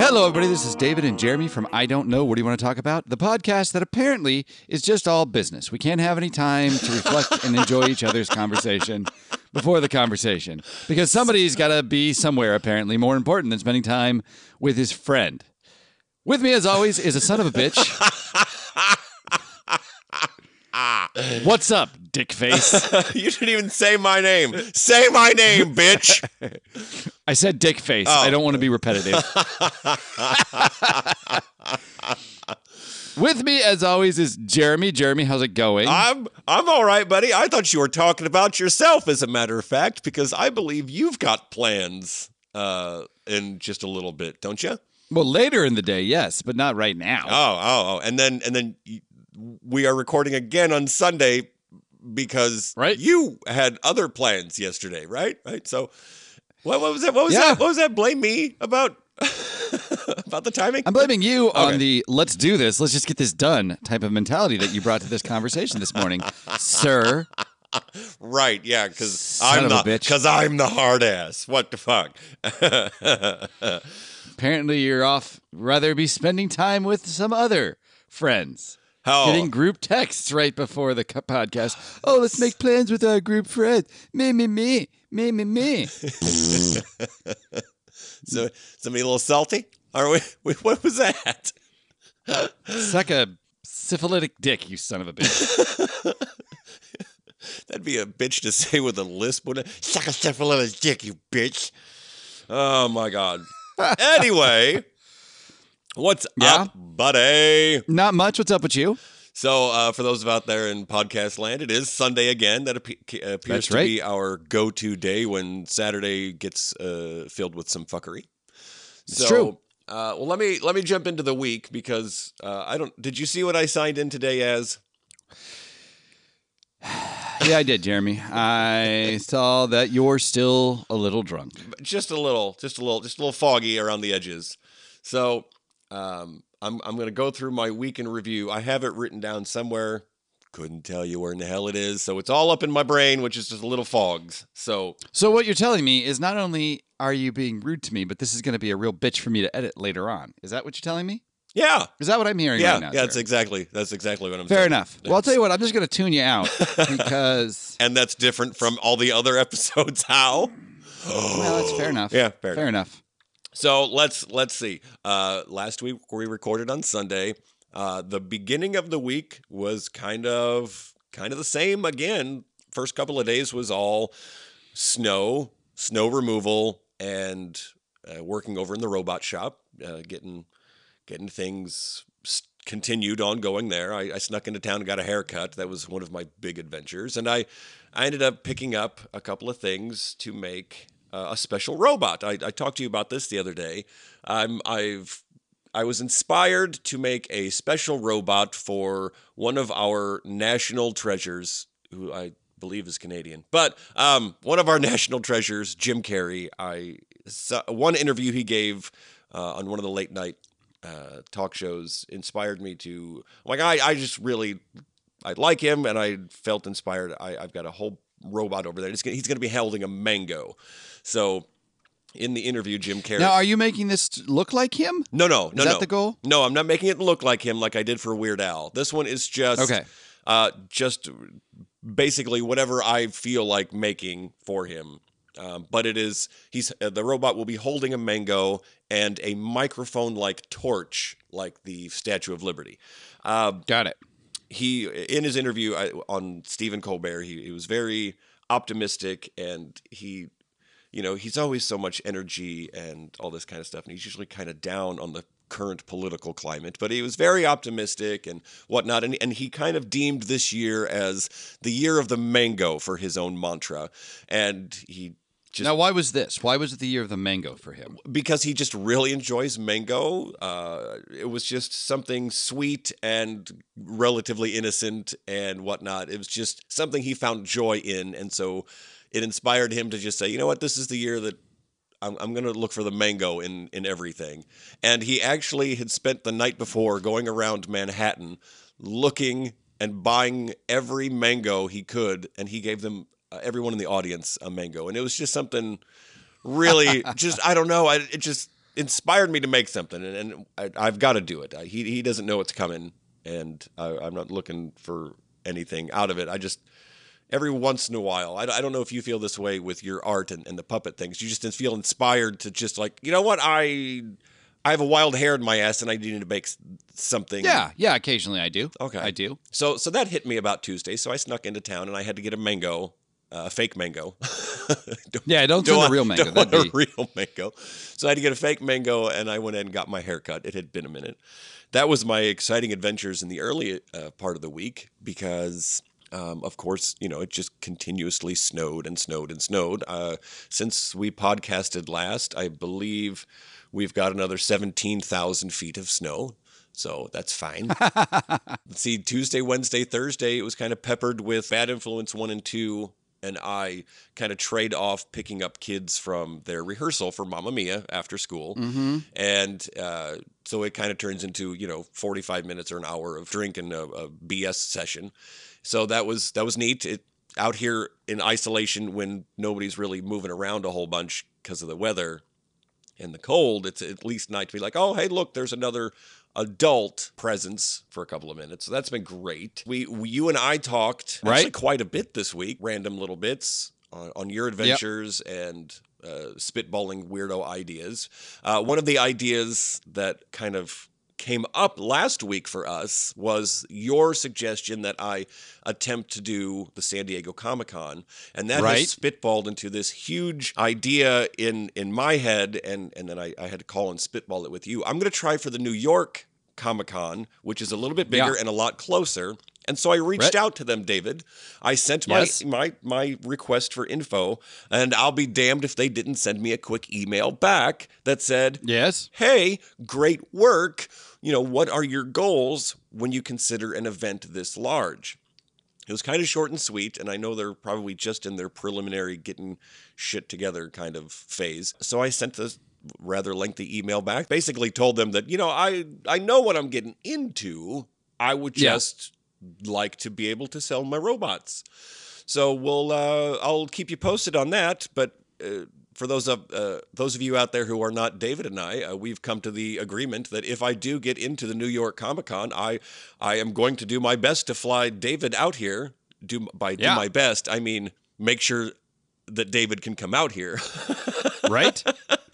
Hello, everybody. This is David and Jeremy from I Don't Know. What do you want to talk about? The podcast that apparently is just all business. We can't have any time to reflect and enjoy each other's conversation before the conversation because somebody's got to be somewhere, apparently, more important than spending time with his friend. With me, as always, is a son of a bitch. What's up, dick face? You didn't even say my name. Say my name, bitch. I said dick face. I don't want to be repetitive. With me, as always, is Jeremy. Jeremy, how's it going? I'm all right, buddy. I thought you were talking about yourself, as a matter of fact, because I believe you've got plans in just a little bit, don't you? Well, later in the day, yes, but not right now. Oh, and then we are recording again on Sunday because you had other plans yesterday, right? Right. So what was that? What was that? Blame me about about the timing? I'm blaming you on the "let's do this, let's just get this done" type of mentality that you brought to this conversation this morning, sir. Right, yeah, because Son of a bitch. I'm the hard ass. What the fuck? Apparently, you're off. Rather be spending time with some other friends. Getting group texts right before the podcast. Oh, let's make plans with our group friends. Me. So, somebody a little salty? Are we? What was that? Suck a syphilitic dick, you son of a bitch. That'd be a bitch to say with a lisp, wouldn't it? Suck a syphilitic dick, you bitch. Oh, my God. Anyway, what's up, buddy? Not much. What's up with you? So, for those out there in podcast land, it is Sunday again. That appears to be our go-to day when Saturday gets filled with some fuckery. It's true. Well, let me jump into the week because I don't. Did you see what I signed in today as? Yeah, I did, Jeremy. I saw that you're still a little drunk. Just a little foggy around the edges. So, I'm going to go through my week in review. I have it written down somewhere. Couldn't tell you where in the hell it is. So it's all up in my brain, which is just a little fogs. So what you're telling me is not only are you being rude to me, but this is going to be a real bitch for me to edit later on. Is that what you're telling me? Yeah. Is that what I'm hearing right now? Yeah, that's exactly what I'm saying. Fair enough. Well, I'll tell you what, I'm just going to tune you out because... And that's different from all the other episodes. How? Well, that's fair enough. Yeah, fair enough. So let's see. Last week we recorded on Sunday. The beginning of the week was kind of the same again. First couple of days was all snow removal, and working over in the robot shop, getting things continued ongoing there. I snuck into town and got a haircut. That was one of my big adventures, and I ended up picking up a couple of things to make a special robot. I talked to you about this the other day. I was inspired to make a special robot for one of our national treasures, who I believe is Canadian. But one of our national treasures, Jim Carrey, one interview he gave on one of the late night talk shows inspired me to, I like him, and I felt inspired. I've got a whole robot over there. He's going to be holding a mango. So in the interview, Jim Carrey. Now, are you making this look like him? No. Is that the goal? No, I'm not making it look like him like I did for Weird Al. This one is just just basically whatever I feel like making for him. But the robot will be holding a mango and a microphone-like torch, like the Statue of Liberty. Got it. He, in his interview on Stephen Colbert, he was very optimistic, and he's always so much energy and all this kind of stuff, and he's usually kind of down on the current political climate, but he was very optimistic and whatnot, and he kind of deemed this year as the year of the mango for his own mantra, and he just... Now, why was this? Why was it the year of the mango for him? Because he just really enjoys mango. It was just something sweet and relatively innocent and whatnot. It was just something he found joy in, and so it inspired him to just say, you know what, this is the year that I'm going to look for the mango in everything. And he actually had spent the night before going around Manhattan looking and buying every mango he could, and he gave them, everyone in the audience, a mango. And it was just something really, just, I don't know, it just inspired me to make something, and I've got to do it. He doesn't know it's coming, and I'm not looking for anything out of it. I just every once in a while, I don't know if you feel this way with your art and the puppet things. You just feel inspired to just like, you know what, I have a wild hair in my ass and I need to make something. Yeah, occasionally I do. Okay. I do. So that hit me about Tuesday. So I snuck into town and I had to get a mango, a fake mango. Don't send a real mango. Don't want a real mango. So I had to get a fake mango and I went in and got my hair cut. It had been a minute. That was my exciting adventures in the early part of the week because... of course, it just continuously snowed and snowed and snowed. Since we podcasted last, I believe we've got another 17,000 feet of snow. So that's fine. Let's see, Tuesday, Wednesday, Thursday, it was kind of peppered with Bad Influence 1 and 2. And I kind of trade off picking up kids from their rehearsal for Mamma Mia after school. Mm-hmm. And so it kind of turns into, 45 minutes or an hour of drink and a BS session. So that was neat. Out here in isolation when nobody's really moving around a whole bunch because of the weather and the cold, it's at least nice to be like, oh, hey, look, there's another adult presence for a couple of minutes. So that's been great. You and I talked actually quite a bit this week, random little bits on your adventures and spitballing weirdo ideas. One of the ideas that kind of came up last week for us was your suggestion that I attempt to do the San Diego Comic-Con, and that has spitballed into this huge idea in my head, and then I had to call and spitball it with you. I'm going to try for the New York Comic-Con, which is a little bit bigger and a lot closer. And so I reached out to them, David. I sent my request for info, and I'll be damned if they didn't send me a quick email back that said, yes, hey, great work. What are your goals when you consider an event this large? It was kind of short and sweet, and I know they're probably just in their preliminary getting shit together kind of phase. So I sent this rather lengthy email back, basically told them that, I know what I'm getting into. I would just like to be able to sell my robots. So I'll keep you posted on that, but for those of you out there who are not David and I, we've come to the agreement that if I do get into the New York Comic-Con, I am going to do my best to fly David out here. Do my best, I mean make sure that David can come out here. Right?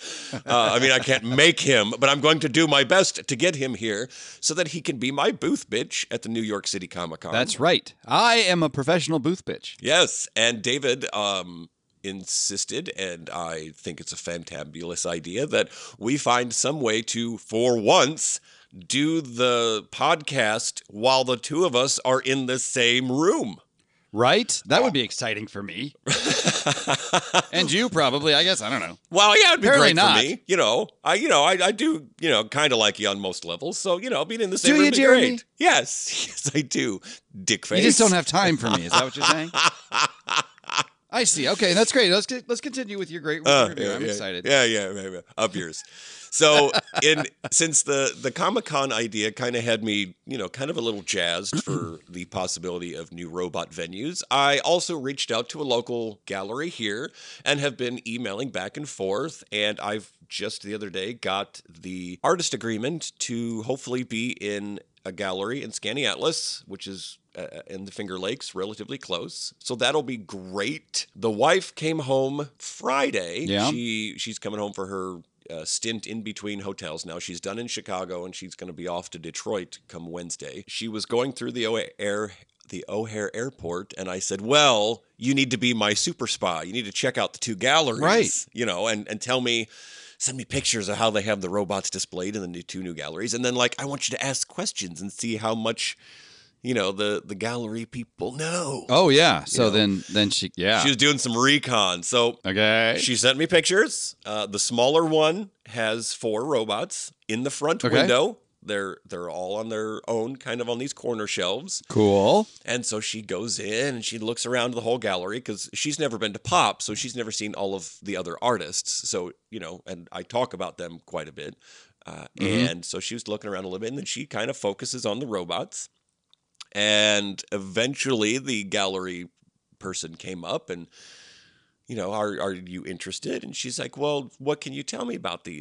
I can't make him, but I'm going to do my best to get him here so that he can be my booth bitch at the New York City Comic-Con. That's right. I am a professional booth bitch. Yes, and David insisted, and I think it's a fantabulous idea, that we find some way to, for once, do the podcast while the two of us are in the same room. Right? That would be exciting for me. And you probably, I guess, I don't know. Well, yeah, it'd be Apparently great for me. I do, kind of like you on most levels. So, being in the same room would be Jeremy? great. Yes, I do. Dickface. You just don't have time for me. Is that what you're saying? I see. Okay, that's great. Let's continue with your great review. I'm excited. Yeah. Up yours. So, since the Comic-Con idea kind of had me, kind of a little jazzed for the possibility of new robot venues, I also reached out to a local gallery here and have been emailing back and forth. And I've just the other day got the artist agreement to hopefully be in a gallery in Skaneateles, which is in the Finger Lakes, relatively close. So that'll be great. The wife came home Friday. Yeah. She's coming home for her stint in between hotels now. She's done in Chicago, and she's going to be off to Detroit come Wednesday. She was going through the O'Hare Airport, and I said, well, you need to be my super spy. You need to check out the two galleries, right? And tell me, send me pictures of how they have the robots displayed in the two new galleries. And then, I want you to ask questions and see how much, the gallery people know. Oh, yeah. So then she was doing some recon. So she sent me pictures. The smaller one has 4 robots in the front window. They're all on their own, kind of on these corner shelves. Cool. And so she goes in and she looks around the whole gallery because she's never been to Pop, so she's never seen all of the other artists. So, and I talk about them quite a bit. And so she was looking around a little bit, and then she kind of focuses on the robots. And eventually the gallery person came up and, are you interested? And she's like, well, what can you tell me about these?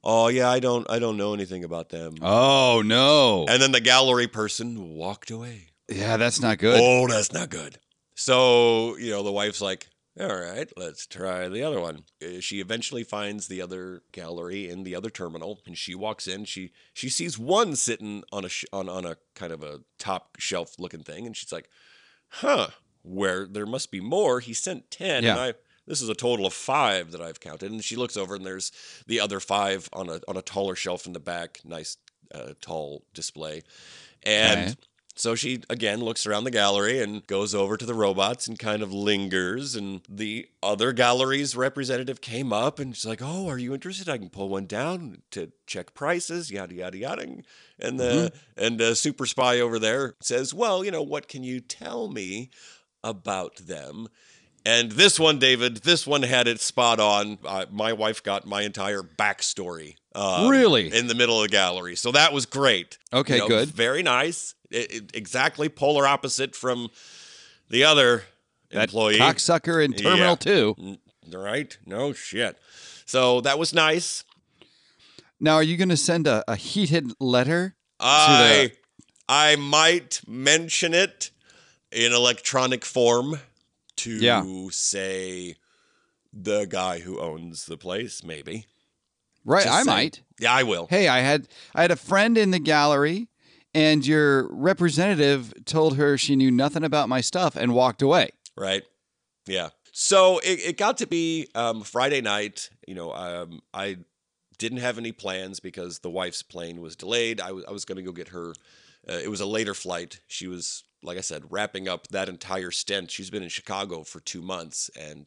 "Oh yeah, I don't know anything about them." Oh no. And then the gallery person walked away. Yeah, that's not good. Oh, that's not good. So, the wife's like, all right, let's try the other one. She eventually finds the other gallery in the other terminal, and she walks in. She sees one sitting on on a kind of a top shelf looking thing, and she's like, huh, where there must be more. He sent 10, Yeah. and this is a total of 5 that I've counted. And she looks over, and there's the other 5 on a taller shelf in the back. Nice, tall display. And Okay. so she again looks around the gallery and goes over to the robots and kind of lingers. And the other gallery's representative came up and she's like, "Oh, are you interested? I can pull one down to check prices, yada yada yada." And Mhm. the super spy over there says, "Well, what can you tell me about them?" And this one, David, this one had it spot on. My wife got my entire backstory Really? in the middle of the gallery. So that was great. Okay, good. Very nice. Exactly polar opposite from the other That employee. cocksucker in Terminal Yeah. 2. Right? No shit. So that was nice. Now, are you going to send a heated letter to I might mention it in electronic form to say the guy who owns the place, maybe. Right, Just I saying. might. Yeah, I will. Hey, I had a friend in the gallery, and your representative told her she knew nothing about my stuff and walked away. Right. Yeah. So it got to be Friday night. I didn't have any plans because the wife's plane was delayed. I was going to go get her. It was a later flight. She was, like I said, wrapping up that entire stint. She's been in Chicago for 2 months, and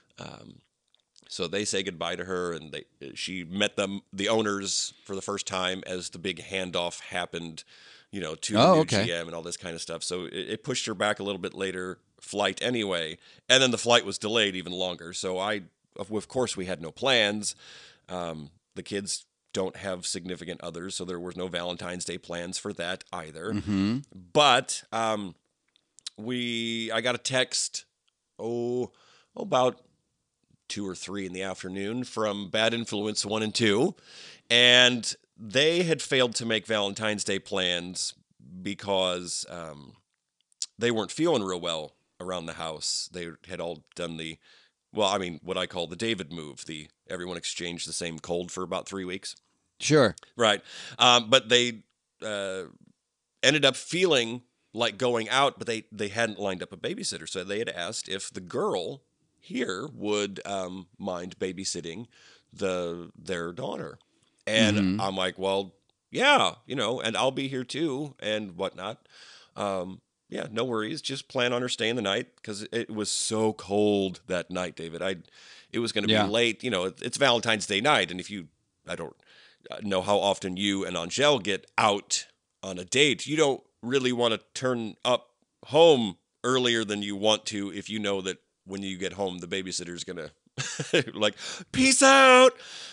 so they say goodbye to her, and she met the owners for the first time as the big handoff happened, to the new GM and all this kind of stuff. So it pushed her back a little bit later flight anyway, and then the flight was delayed even longer. So of course, we had no plans. The kids don't have significant others, so there was no Valentine's Day plans for that either. Mm-hmm. But I got a text, about 2 or 3 in the afternoon from Bad Influence 1 and 2, and they had failed to make Valentine's Day plans because they weren't feeling real well around the house. They had all done what I call the David move. Everyone exchanged the same cold for about 3 weeks. Sure. Right. But they ended up feeling like going out, but they hadn't lined up a babysitter. So they had asked if the girl here would mind babysitting their daughter. And I'm like, well, yeah, and I'll be here too and whatnot. Yeah, no worries. Just plan on her staying the night because it was so cold that night, David. It was going to be late. It's Valentine's Day night, and I don't know how often you and Angel get out on a date. You don't really want to turn up home earlier than you want to if you know that when you get home, the babysitter's going to like, peace out.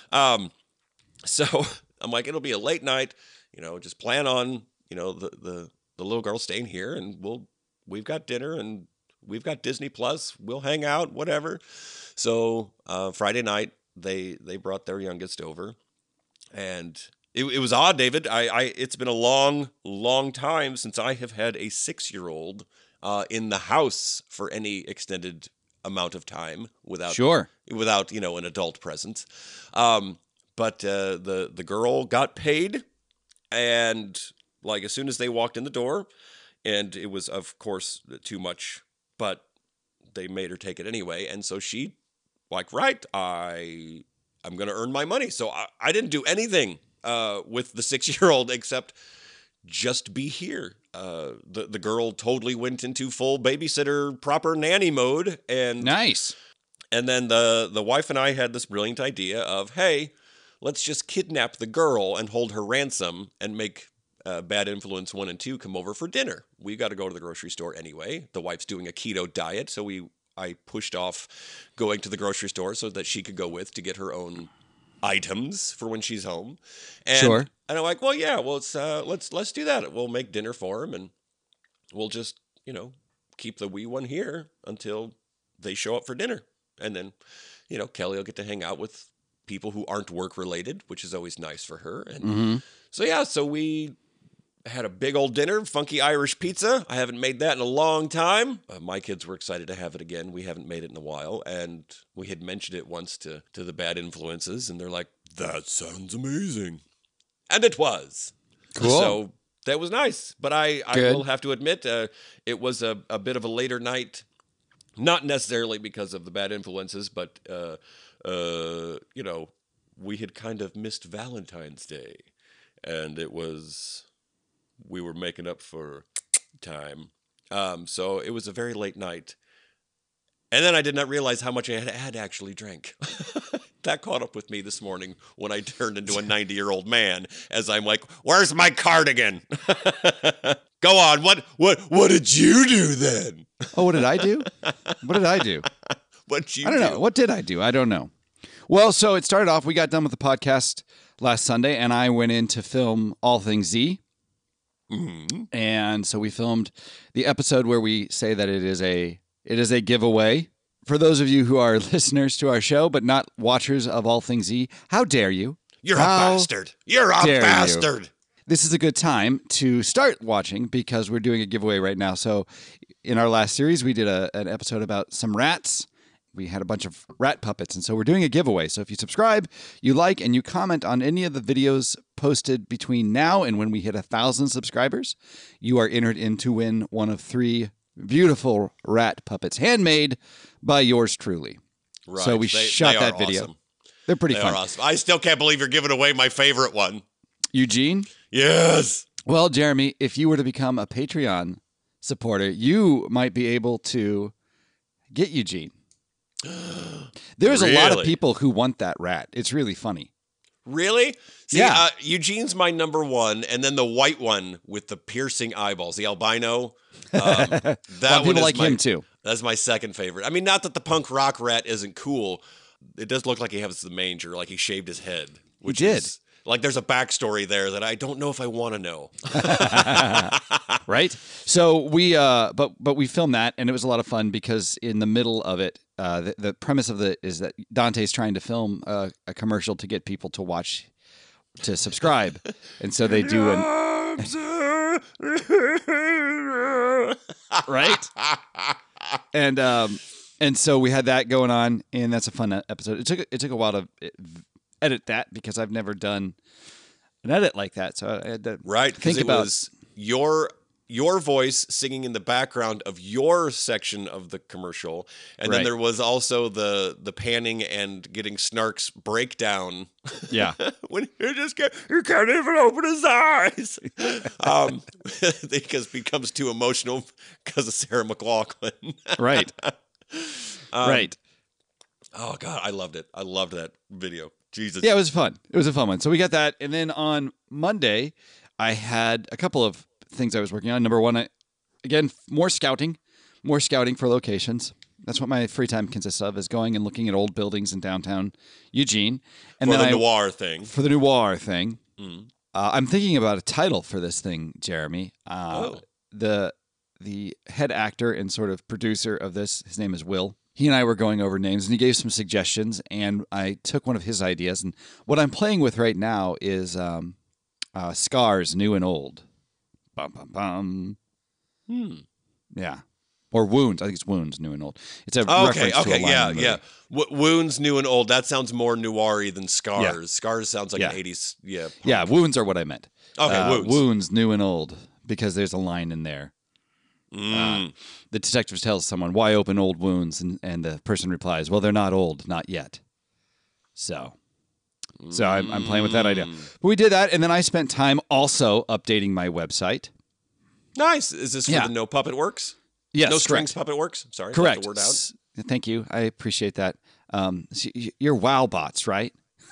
So I'm like, it'll be a late night, just plan on, the little girl staying here, and we've got dinner and we've got Disney Plus. We'll hang out, whatever. So Friday night, they brought their youngest over, and it was odd, David. It's been a long, long time since I have had a 6-year-old in the house for any extended amount of time without an adult present. But the girl got paid, and like as soon as they walked in the door, and it was of course too much, but they made her take it anyway, and so she like, right, I'm going to earn my money. So I didn't do anything with the 6-year-old except just be here. The girl totally went into full babysitter, proper nanny mode, and nice. And then the wife and I had this brilliant idea of, hey, let's just kidnap the girl and hold her ransom and make Bad Influence 1 and 2 come over for dinner. We got to go to the grocery store anyway. The wife's doing a keto diet, so I pushed off going to the grocery store so that she could go with to get her own items for when she's home. And I'm like, well, yeah, well, let's do that. We'll make dinner for him, and we'll just keep the wee one here until they show up for dinner, and then Kelly will get to hang out with people who aren't work related, which is always nice for her. And so we had a big old dinner, funky Irish pizza. I haven't made that in a long time. My kids were excited to have it again. We haven't made it in a while. And we had mentioned it once to the bad influences. And they're like, that sounds amazing. And it was. Cool. So that was nice. But I will have to admit, it was a bit of a later night. Not necessarily because of the bad influences, but, we had kind of missed Valentine's Day. And we were making up for time. So it was a very late night. And then I did not realize how much I had actually drank. That caught up with me this morning when I turned into a 90-year-old man as I'm like, where's my cardigan? Go on. What did you do then? Oh, what did I do? What did I do? What you I don't know. What did I do? I don't know. Well, so it started off, we got done with the podcast last Sunday, and I went in to film All Things Z. And so we filmed the episode where we say that it is a giveaway. For those of you who are listeners to our show, but not watchers of All Things Z, how dare you? You're a bastard. You're a bastard. This is a good time to start watching because we're doing a giveaway right now. So in our last series, we did an episode about some rats. We had a bunch of rat puppets, and so we're doing a giveaway. So if you subscribe, you like, and you comment on any of the videos posted between now and when we hit 1,000 subscribers, you are entered in to win one of 3 beautiful rat puppets, handmade by yours truly. Right. So we shot that video. Awesome. They're pretty fun. Are awesome. I still can't believe you're giving away my favorite one. Eugene? Yes. Well, Jeremy, if you were to become a Patreon supporter, you might be able to get Eugene. There's a lot of people who want that rat. It's really funny. Really? See, yeah. Eugene's my number one, and then the white one with the piercing eyeballs, the albino. That one people like him too. That's my second favorite. I mean, not that the punk rock rat isn't cool. It does look like he has the manger, like he shaved his head. Which he did. Is, like there's a backstory there that I don't know if I want to know. Right? So we, but we filmed that, and it was a lot of fun because in the middle of it, the premise of it is that Dante's trying to film a commercial to get people to watch, to subscribe, and so they do right, and so we had that going on, and that's a fun episode. It took a while to edit that because I've never done an edit like that, so I had to think about. It was your voice singing in the background of your section of the commercial, and then there was also the panning and getting Snark's breakdown. Yeah, when he can't even open his eyes, because it becomes too emotional because of Sarah McLachlan. Right. Right. Oh God, I loved it. I loved that video. Jesus. Yeah, it was fun. It was a fun one. So we got that, and then on Monday, I had a couple of things I was working on. Number one, again, more scouting for locations. That's what my free time consists of, is going and looking at old buildings in downtown Eugene. And for then the noir thing. For the noir thing. I'm thinking about a title for this thing, Jeremy. The head actor and sort of producer of this, his name is Will. He and I were going over names, and he gave some suggestions, and I took one of his ideas. And what I'm playing with right now is Scars, New and Old. Bum, bum, bum. Yeah. Or Wounds. I think it's Wounds, New and Old. It's a reference to a line in the movie. Wounds, New and Old. That sounds more noir-y than Scars. Yeah. Scars sounds like an 80s. Yeah. Punk. Yeah, Wounds are what I meant. Okay, Wounds. Wounds, New and Old, because there's a line in there. The detective tells someone, "Why open old wounds?" And the person replies, "Well, they're not old, not yet." So I'm playing with that idea. But we did that, and then I spent time also updating my website. Nice. Is this for the No Puppet Works? Yes, No Strings Puppet Works? Sorry. Correct. The word out. Thank you. I appreciate that. You're WoW bots, right?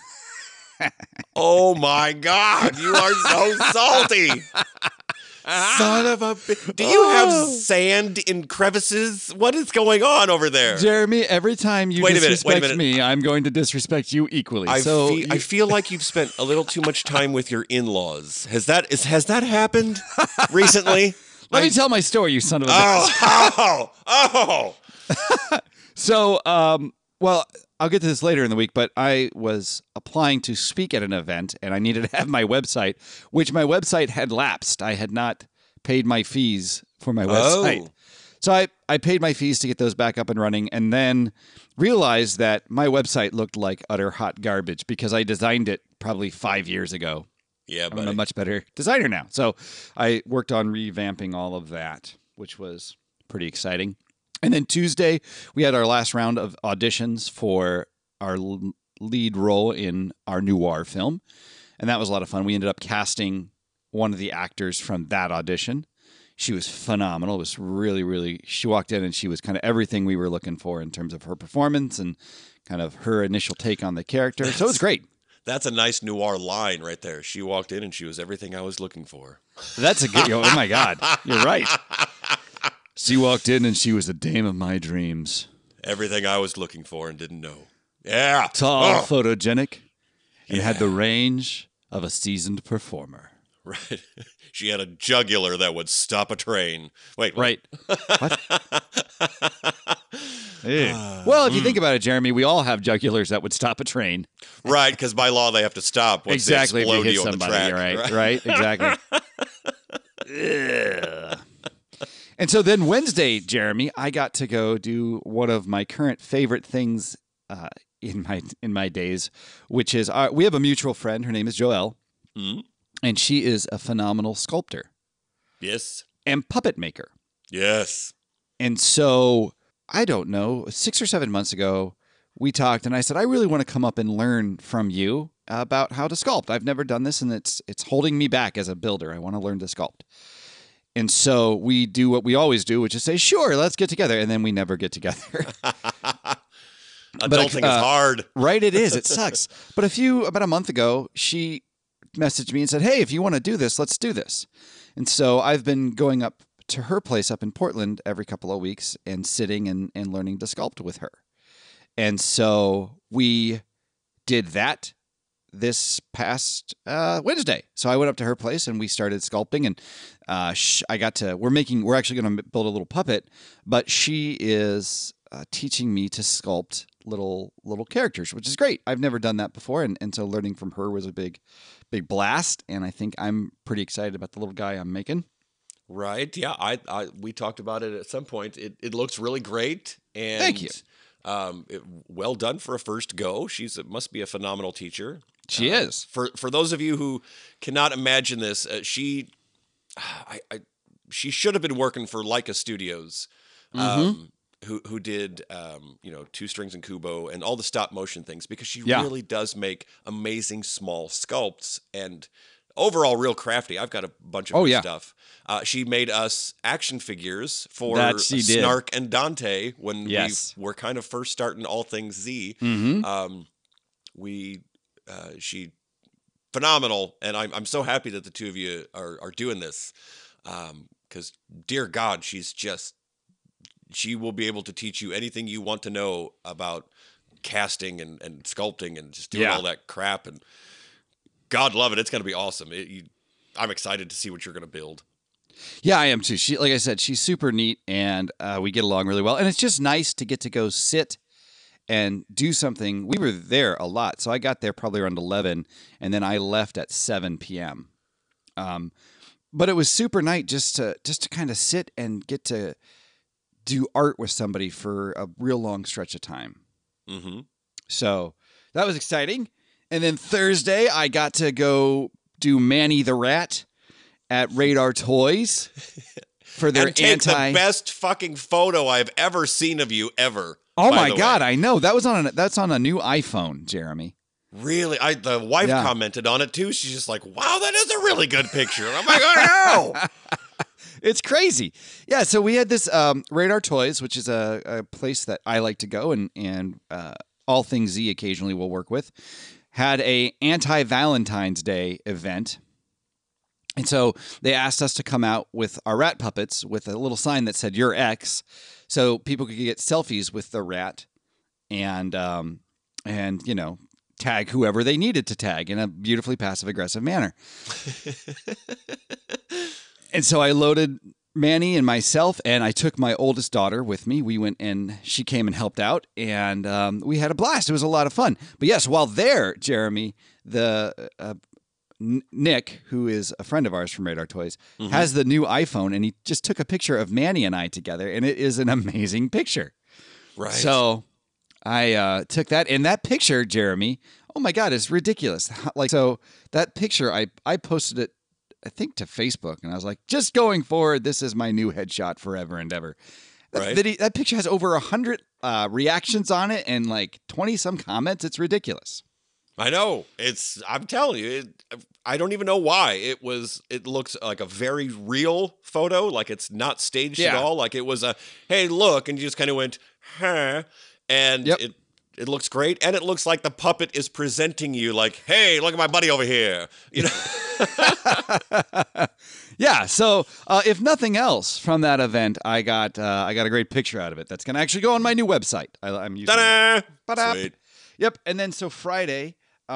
Oh my God! You are so salty. Son of a bitch. Do you have sand in crevices? What is going on over there? Jeremy, every time you disrespect me, I'm going to disrespect you equally. I feel like you've spent a little too much time with your in-laws. Has that happened recently? Let me tell my story, you son of a bitch. Oh. So, Well, I'll get to this later in the week, but I was applying to speak at an event, and I needed to have my website, which my website had lapsed. I had not paid my fees for my website. Oh. So I paid my fees to get those back up and running, and then realized that my website looked like utter hot garbage because I designed it probably 5 years ago. Yeah, I'm buddy. a much better designer now. So I worked on revamping all of that, which was pretty exciting. And then Tuesday, we had our last round of auditions for our lead role in our noir film. And that was a lot of fun. We ended up casting one of the actors from that audition. She was phenomenal. It was really, really, she walked in and she was kind of everything we were looking for in terms of her performance and kind of her initial take on the character. So it was great. That's a nice noir line right there. She walked in and she was everything I was looking for. That's a good, oh my God, you're right. She walked in and she was the dame of my dreams. Everything I was looking for and didn't know. Yeah. Tall, photogenic, and had the range of a seasoned performer. Right. She had a jugular that would stop a train. Wait. Right. What? Well, if you think about it, Jeremy, we all have jugulars that would stop a train. Right, because by law they have to stop once Exactly. they If explode you hit you on the somebody, track. right? Exactly. Ugh. And so then Wednesday, Jeremy, I got to go do one of my current favorite things in my days, which is we have a mutual friend. Her name is Joelle, and she is a phenomenal sculptor. Yes. And puppet maker. Yes. And so I don't know, 6 or 7 months ago, we talked, and I said, I really want to come up and learn from you about how to sculpt. I've never done this, and it's holding me back as a builder. I want to learn to sculpt. And so we do what we always do, which is say, sure, let's get together. And then we never get together. Adulting is hard. Right, it is. It sucks. But about a month ago, she messaged me and said, hey, if you want to do this, let's do this. And so I've been going up to her place up in Portland every couple of weeks and sitting and learning to sculpt with her. And so we did that this past Wednesday. So I went up to her place and we started sculpting, and we're actually going to build a little puppet, but she is teaching me to sculpt little characters, which is great. I've never done that before. And so learning from her was a big blast. And I think I'm pretty excited about the little guy I'm making. Right. Yeah. We talked about it at some point. It looks really great. And thank you. Well done for a first go. Must be a phenomenal teacher. She is. For those of you who cannot imagine this, she should have been working for Leica Studios, who did Two Strings and Kubo and all the stop motion things, because she really does make amazing small sculpts and overall real crafty. I've got a bunch of her stuff. She made us action figures for Snark and Dante when we were kind of first starting all things Z. She phenomenal, and I'm so happy that the two of you are doing this, because dear God, she will be able to teach you anything you want to know about casting and sculpting and just doing all that crap, and God love it. It's going to be awesome. I'm excited to see what you're going to build. Yeah, I am too. Like I said, she's super neat, and we get along really well. And it's just nice to get to go sit and do something. We were there a lot, so I got there probably around 11, and then I left at 7 p.m. But it was super nice just to kind of sit and get to do art with somebody for a real long stretch of time. Mm-hmm. So that was exciting. And then Thursday, I got to go do Manny the Rat at Radar Toys for their and take the best fucking photo I've ever seen of you ever. Oh my God, I know. That's on a new iPhone, Jeremy. Really? The wife commented on it too. She's just like, wow, that is a really good picture. I'm like, oh no. It's crazy. Yeah, so we had this Radar Toys, which is a place that I like to go and All Things Z occasionally will work with, had a anti-Valentine's Day event. And so they asked us to come out with our rat puppets with a little sign that said, "Your ex," so people could get selfies with the rat and tag whoever they needed to tag in a beautifully passive-aggressive manner. And so I loaded Manny and myself, and I took my oldest daughter with me. We went and she came and helped out, and we had a blast. It was a lot of fun. But yes, while there, Jeremy, the Nick, who is a friend of ours from Radar Toys, has the new iPhone, and he just took a picture of Manny and I together, and it is an amazing picture. Right. So I took that, and that picture, Jeremy, oh my God, it's ridiculous. So that picture, I posted it, I think, to Facebook, and I was like, just going forward, this is my new headshot forever and ever. Right. That picture has over 100 reactions on it and like 20 some comments. It's ridiculous. I know. I'm telling you, I don't even know why. It looks like a very real photo, like it's not staged at all. Like it was hey, look, and you just kind of went, huh, and it looks great, and it looks like the puppet is presenting you like, hey, look at my buddy over here. You know? Yeah. So if nothing else from that event, I got a great picture out of it. That's going to actually go on my new website. I'm using. Ta-da! Sweet. Yep. And then so Friday,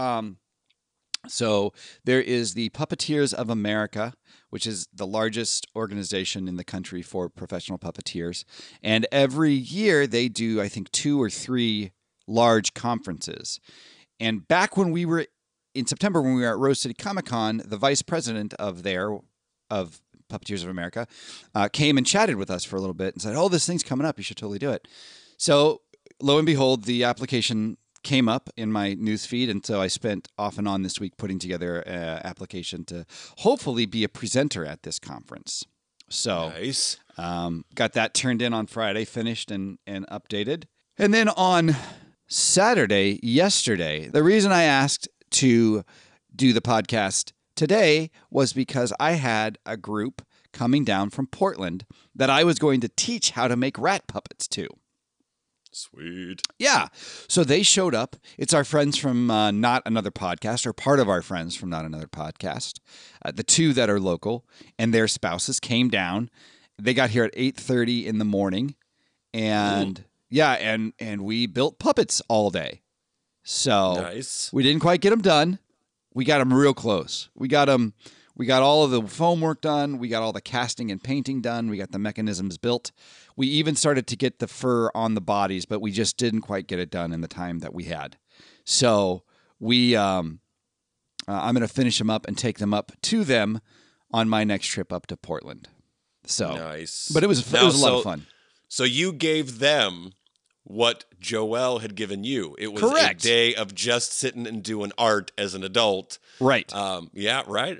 so there is the Puppeteers of America, which is the largest organization in the country for professional puppeteers, and every year they do, I think, 2 or 3 large conferences. And back when we were in September, when we were at Rose City Comic Con, the vice president of Puppeteers of America came and chatted with us for a little bit and said, oh, this thing's coming up. You should totally do it. So lo and behold, the application came up in my newsfeed. And so I spent off and on this week putting together an application to hopefully be a presenter at this conference. So nice. Got that turned in on Friday, finished and updated. And then on yesterday, the reason I asked to do the podcast today was because I had a group coming down from Portland that I was going to teach how to make rat puppets to. Sweet. Yeah. So they showed up. It's our friends from Not Another Podcast, or part of our friends from Not Another Podcast. The 2 that are local, and their spouses came down. They got here at 8:30 in the morning, and... Ooh. Yeah, and we built puppets all day. So nice. We didn't quite get them done. We got them real close. We got all of the foam work done. We got all the casting and painting done. We got the mechanisms built. We even started to get the fur on the bodies, but we just didn't quite get it done in the time that we had. So I'm going to finish them up and take them up to them on my next trip up to Portland. So nice. But it was a lot of fun. So you gave them what Joelle had given you. It was correct. A day of just sitting and doing art as an adult. Right. Yeah, right.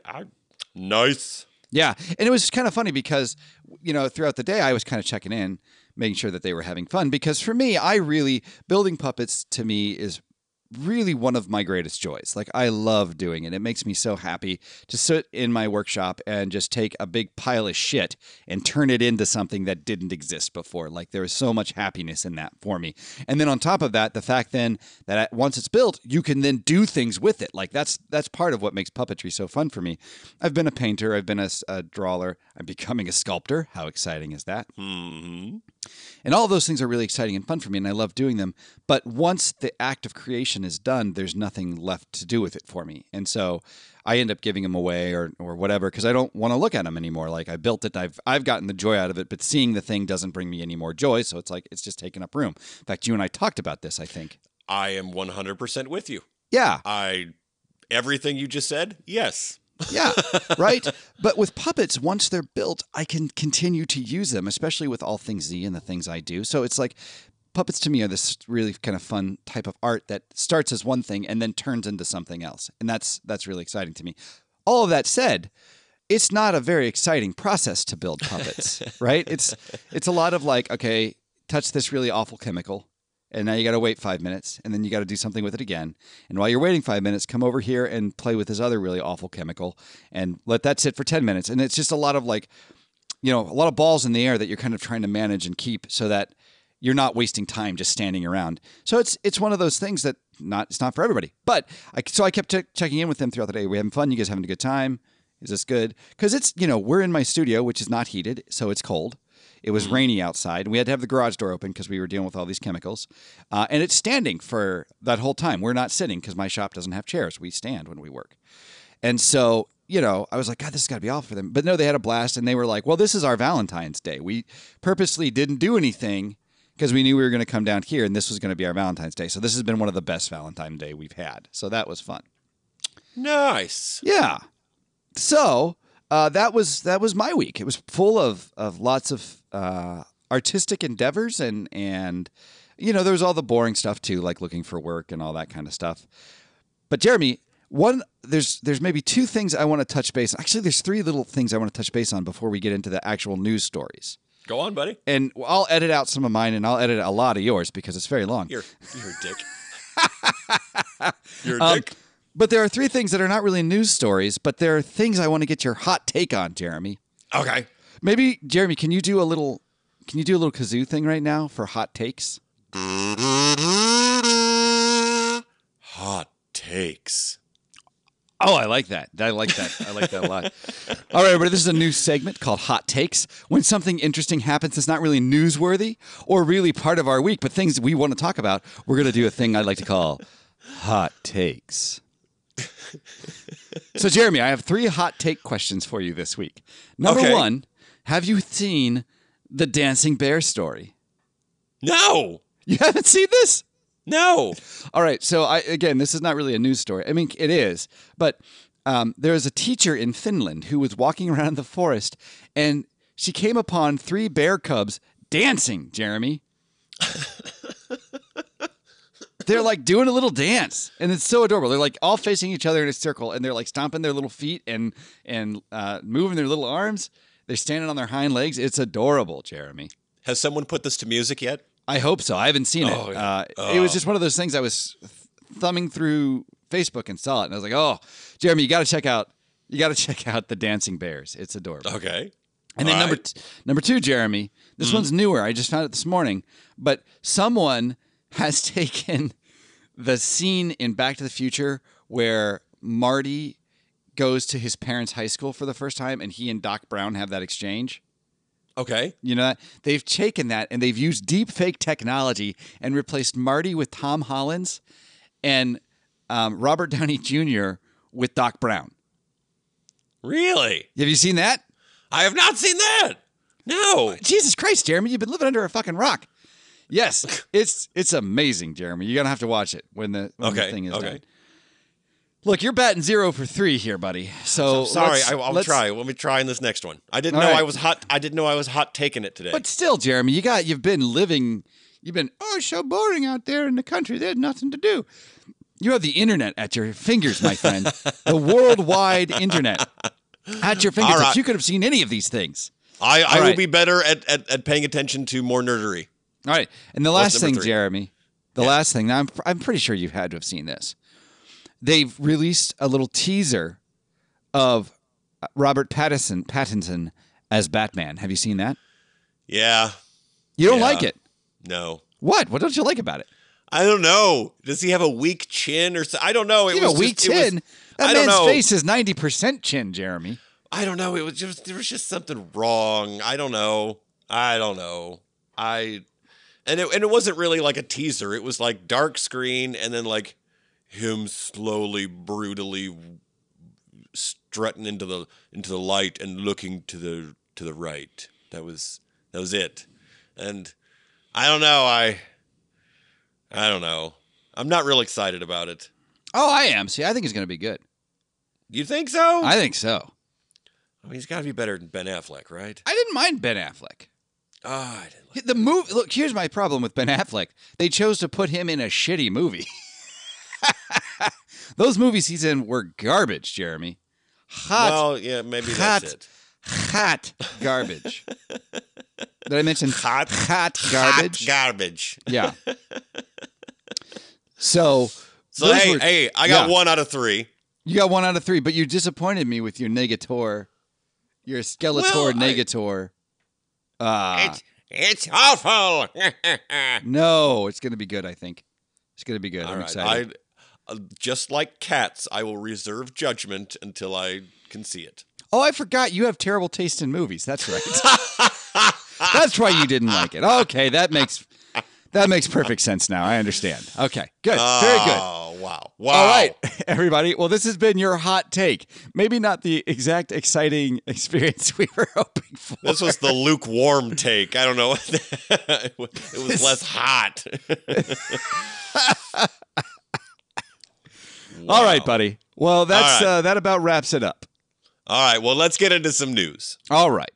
Nice. Yeah. And it was kind of funny because, throughout the day, I was kind of checking in, making sure that they were having fun. Because for me, building puppets to me is really one of my greatest joys. Like, I love doing it. It makes me so happy to sit in my workshop and just take a big pile of shit and turn it into something that didn't exist before. Like, there is so much happiness in that for me. And then on top of that, the fact then that once it's built, you can then do things with it. Like, that's part of what makes puppetry so fun for me. I've been a painter. I've been a drawer. I'm becoming a sculptor. How exciting is that? Mm-hmm. And all of those things are really exciting and fun for me, and I love doing them. But once the act of creation is done, there's nothing left to do with it for me. And so I end up giving them away or whatever because I don't want to look at them anymore. Like, I built it, I've gotten the joy out of it, but seeing the thing doesn't bring me any more joy. So it's like it's just taking up room. In fact, you and I talked about this, I think. I am 100% with you. Yeah. Everything you just said, yes. Yeah, right? But with puppets, once they're built, I can continue to use them, especially with All Things Z and the things I do. So it's like puppets to me are this really kind of fun type of art that starts as one thing and then turns into something else. And that's really exciting to me. All of that said, it's not a very exciting process to build puppets, right? It's a lot of like, okay, touch this really awful chemical. And now you got to wait 5 minutes, and then you got to do something with it again. And while you're waiting 5 minutes, come over here and play with this other really awful chemical and let that sit for 10 minutes. And it's just a lot of like, a lot of balls in the air that you're kind of trying to manage and keep so that you're not wasting time just standing around. So it's one of those things that it's not for everybody. But I kept checking in with them throughout the day. Are we having fun? You guys having a good time? Is this good? Because it's, we're in my studio, which is not heated, so it's cold. It was rainy outside, and we had to have the garage door open because we were dealing with all these chemicals. And it's standing for that whole time. We're not sitting because my shop doesn't have chairs. We stand when we work. And so I was like, God, this has got to be awful for them. But no, they had a blast, and they were like, well, this is our Valentine's Day. We purposely didn't do anything because we knew we were going to come down here, and this was going to be our Valentine's Day. So this has been one of the best Valentine's Day we've had. So that was fun. Nice. Yeah. So that was my week. It was full of lots of artistic endeavors, and there was all the boring stuff too, like looking for work and all that kind of stuff. But Jeremy, there's maybe two things I want to touch base on. Actually, there's three little things I want to touch base on before we get into the actual news stories. Go on, buddy. And I'll edit out some of mine, and I'll edit a lot of yours because it's very long. You're a dick. You're a dick. But there are three things that are not really news stories, but there are things I want to get your hot take on, Jeremy. Okay. Maybe, Jeremy, can you do a little kazoo thing right now for hot takes? Hot takes. Oh, I like that. I like that a lot. All right, everybody, this is a new segment called Hot Takes. When something interesting happens that's not really newsworthy or really part of our week, but things we want to talk about, we're going to do a thing I like to call Hot Takes. So, Jeremy, I have 3 hot take questions for you this week. Number 1, have you seen the Dancing Bear story? No. You haven't seen this? No. All right. So, again, this is not really a news story. I mean, it is. But there is a teacher in Finland who was walking around the forest, and she came upon 3 bear cubs dancing, Jeremy. They're like doing a little dance, and it's so adorable. They're like all facing each other in a circle, and they're like stomping their little feet and moving their little arms. They're standing on their hind legs. It's adorable, Jeremy. Has someone put this to music yet? I hope so. I haven't seen it. Yeah. It was just one of those things I was thumbing through Facebook and saw it, and I was like, "Oh, Jeremy, you got to check out the Dancing Bears. It's adorable." Okay. And then number 2, Jeremy, this one's newer. I just found it this morning, but someone has taken the scene in Back to the Future where Marty goes to his parents' high school for the first time, and he and Doc Brown have that exchange. Okay. You know that? They've taken that and they've used deep fake technology and replaced Marty with Tom Hollins and Robert Downey Jr. with Doc Brown. Really? Have you seen that? I have not seen that. No. Jesus Christ, Jeremy, you've been living under a fucking rock. Yes, it's amazing, Jeremy. You're gonna have to watch it when the thing is done. Look, you're batting 0 for 3 here, buddy. So sorry, I'll try. Let me try in this next one. I didn't know I was hot. I didn't know I was hot taking it today. But still, Jeremy, you've been it's so boring out there in the country. There's nothing to do. You have the internet at your fingers, my friend. The worldwide internet at your fingertips. Right. You could have seen any of these things. I will be better at paying attention to more nerdery. All right. And the last thing, 3? Jeremy, last thing, now I'm pretty sure you've had to have seen this. They've released a little teaser of Robert Pattinson as Batman. Have you seen that? Yeah. You don't like it? No. What? What don't you like about it? I don't know. Does he have a weak chin or so? I don't know. It was a weak chin? That man's face is 90% chin, Jeremy. I don't know. There was just something wrong. I don't know. And it wasn't really like a teaser. It was like dark screen and then like him slowly, brutally strutting into the light and looking to the right. That was it. And I don't know. I don't know. I'm not real excited about it. Oh, I am. See, I think it's going to be good. You think so? I think so. I mean, he's got to be better than Ben Affleck, right? I didn't mind Ben Affleck. Oh, I didn't like the movie. Look, here's my problem with Ben Affleck. They chose to put him in a shitty movie. Those movies he's in were garbage, Jeremy. Well, yeah, maybe that's it. Hot garbage. Did I mention hot garbage? Hot garbage. Yeah. So hey, I got 1 out of 3. You got 1 out of 3, but you disappointed me with your Negator, your Skeletor Negator. It's awful. No, it's going to be good, I think. It's going to be good. I'm excited. Just like Cats, I will reserve judgment until I can see it. Oh, I forgot. You have terrible taste in movies. That's right. That's why you didn't like it. Okay, that makes That makes perfect sense now. I understand. Okay, good. Very good. Oh, wow. All right, everybody. Well, this has been your hot take. Maybe not the exact exciting experience we were hoping for. This was the lukewarm take. I don't know. It was less hot. All right, buddy. Well, that's that about wraps it up. All right. Well, let's get into some news. All right.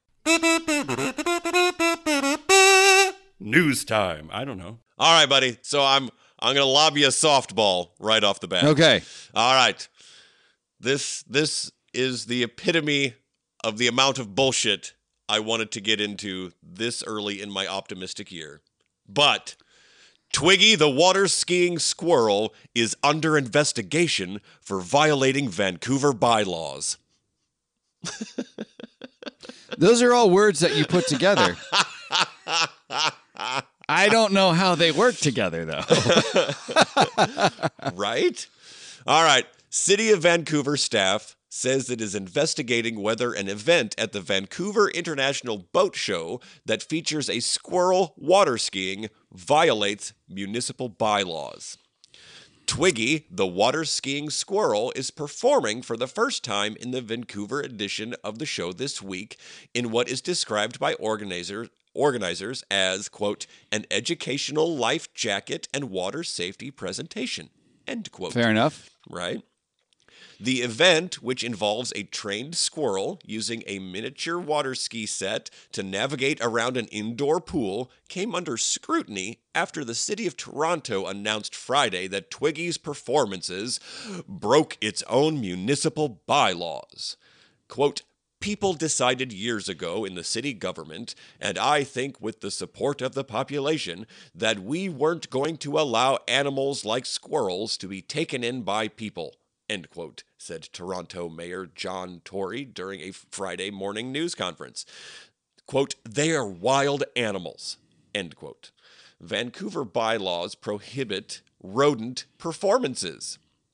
News time. I don't know. All right, buddy. So I'm going to lob you a softball right off the bat. Okay. All right. This is the epitome of the amount of bullshit I wanted to get into this early in my optimistic year. But Twiggy the water skiing squirrel is under investigation for violating Vancouver bylaws. Those are all words that you put together. I don't know how they work together, though. Right? All right. City of Vancouver staff says it is investigating whether an event at the Vancouver International Boat Show that features a squirrel water skiing violates municipal bylaws. Twiggy, the water skiing squirrel, is performing for the first time in the Vancouver edition of the show this week in what is described by organizers as, quote, an educational life jacket and water safety presentation, end quote. Fair enough. Right? The event, which involves a trained squirrel using a miniature water ski set to navigate around an indoor pool, came under scrutiny after the City of Toronto announced Friday that Twiggy's performances broke its own municipal bylaws. Quote, people decided years ago in the city government, and I think with the support of the population, that we weren't going to allow animals like squirrels to be taken in by people, end quote, said Toronto Mayor John Tory during a Friday morning news conference. Quote, they are wild animals, end quote. Vancouver bylaws prohibit rodent performances.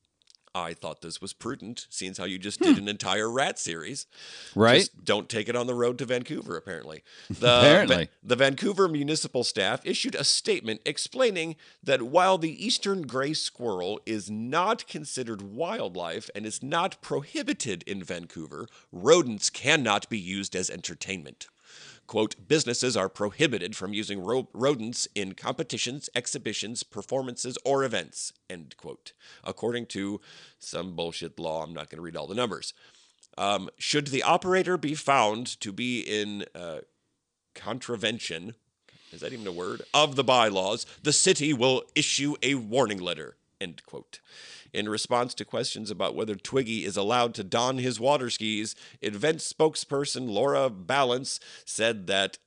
I thought this was prudent, seeing how you just did an entire rat series. Right. Just don't take it on the road to Vancouver, apparently. Apparently. The Vancouver municipal staff issued a statement explaining that while the eastern gray squirrel is not considered wildlife and is not prohibited in Vancouver, rodents cannot be used as entertainment. Quote, businesses are prohibited from using rodents in competitions, exhibitions, performances, or events, end quote. According to some bullshit law, I'm not going to read all the numbers. Should the operator be found to be in contravention, is that even a word, of the bylaws, the city will issue a warning letter, end quote. In response to questions about whether Twiggy is allowed to don his water skis, event spokesperson Laura Balance said that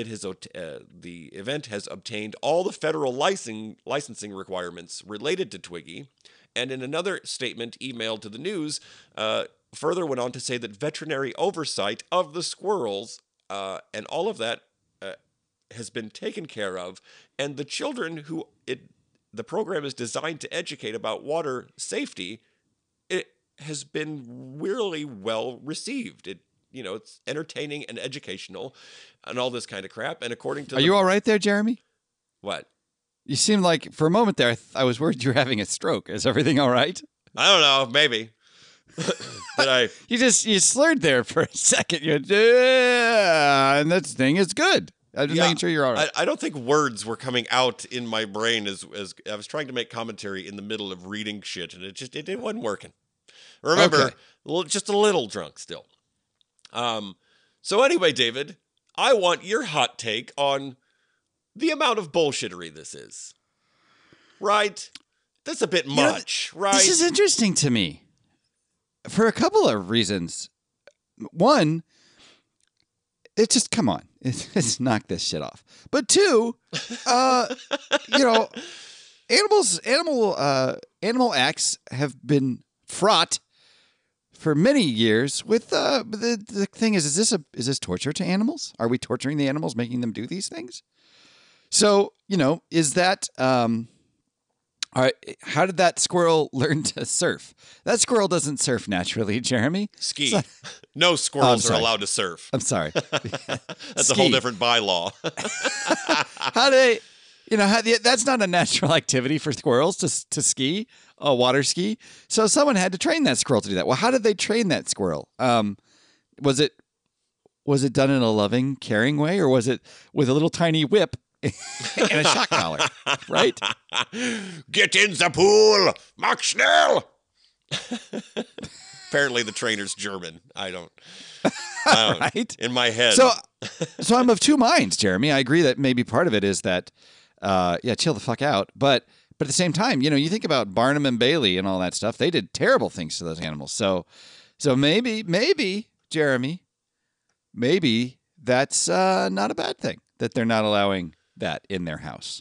the event has obtained all the federal licensing requirements related to Twiggy, and in another statement emailed to the news, further went on to say that veterinary oversight of the squirrels and all of that has been taken care of, and the children who the program is designed to educate about water safety, it has been really well received. It's entertaining and educational and all this kind of crap. And according to... Are you all right there, Jeremy? What? You seem like, for a moment there, I was worried you were having a stroke. Is everything all right? I don't know. Maybe. You slurred there for a second. And that thing is good. I'm just making sure you're all right. I don't think words were coming out in my brain as I was trying to make commentary in the middle of reading shit, and it wasn't working. Remember, just a little drunk still. So anyway, David, I want your hot take on the amount of bullshittery this is. Right? That's a bit much, right? This is interesting to me for a couple of reasons. One, it's just, come on. Let's knock this shit off. But two, animal acts have been fraught for many years with the thing is this torture to animals? Are we torturing the animals, making them do these things? So, is that all right, how did that squirrel learn to surf? That squirrel doesn't surf naturally, Jeremy. Ski. No squirrels are allowed to surf. I'm sorry. That's a whole different bylaw. You know, that's not a natural activity for squirrels to ski, water ski. So someone had to train that squirrel to do that. Well, how did they train that squirrel? Was it done in a loving, caring way, or was it with a little tiny whip and a shock collar? Right? Get in the pool, Mach schnell. Apparently, the trainer's German. I don't. Right? In my head. So I'm of two minds, Jeremy. I agree that maybe part of it is that, chill the fuck out. But at the same time, you know, you think about Barnum and Bailey and all that stuff. They did terrible things to those animals. So maybe, Jeremy, maybe that's not a bad thing that they're not allowing that in their house.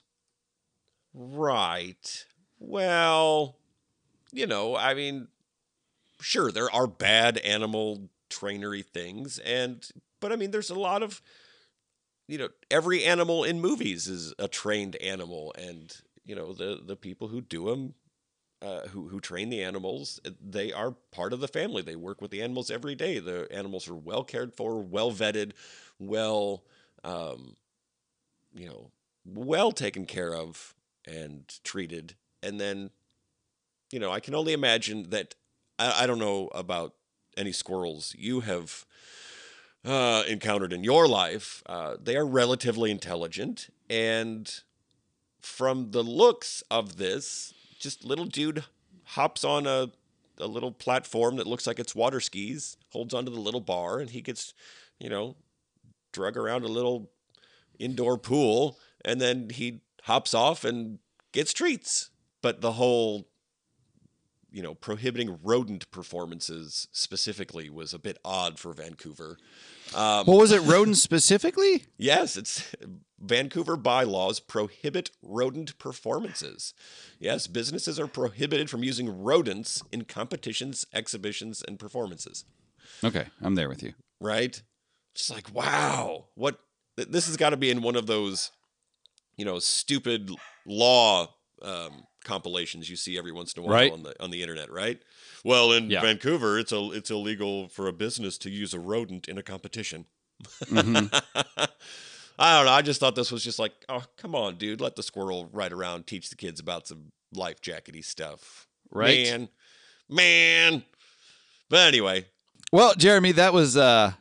Right. Well, you know, I mean, sure, there are bad animal trainery things, but I mean, there's a lot of, you know, every animal in movies is a trained animal, and you know, the people who do them, who train the animals, they are part of the family. They work with the animals every day. The animals are well cared for, well vetted, well, you know, well taken care of and treated. And then, you know, I can only imagine that, I don't know about any squirrels you have encountered in your life. They are relatively intelligent, and from the looks of this, just little dude hops on a little platform that looks like it's water skis, holds onto the little bar, and he gets, you know, drug around a little indoor pool, and then he hops off and gets treats. But the whole, you know, prohibiting rodent performances specifically was a bit odd for Vancouver. Was it rodents specifically? Yes, it's Vancouver bylaws prohibit rodent performances. Yes, businesses are prohibited from using rodents in competitions, exhibitions, and performances. Okay, I'm there with you. Right? Just like, wow, what? This has got to be in one of those, you know, stupid law compilations you see every once in a while, right, on the internet, right? Well, in Vancouver, it's illegal for a business to use a rodent in a competition. Mm-hmm. I don't know. I just thought this was just like, oh, come on, dude. Let the squirrel ride around, teach the kids about some life jackety stuff. Right. Man. But anyway. Well, Jeremy, that was a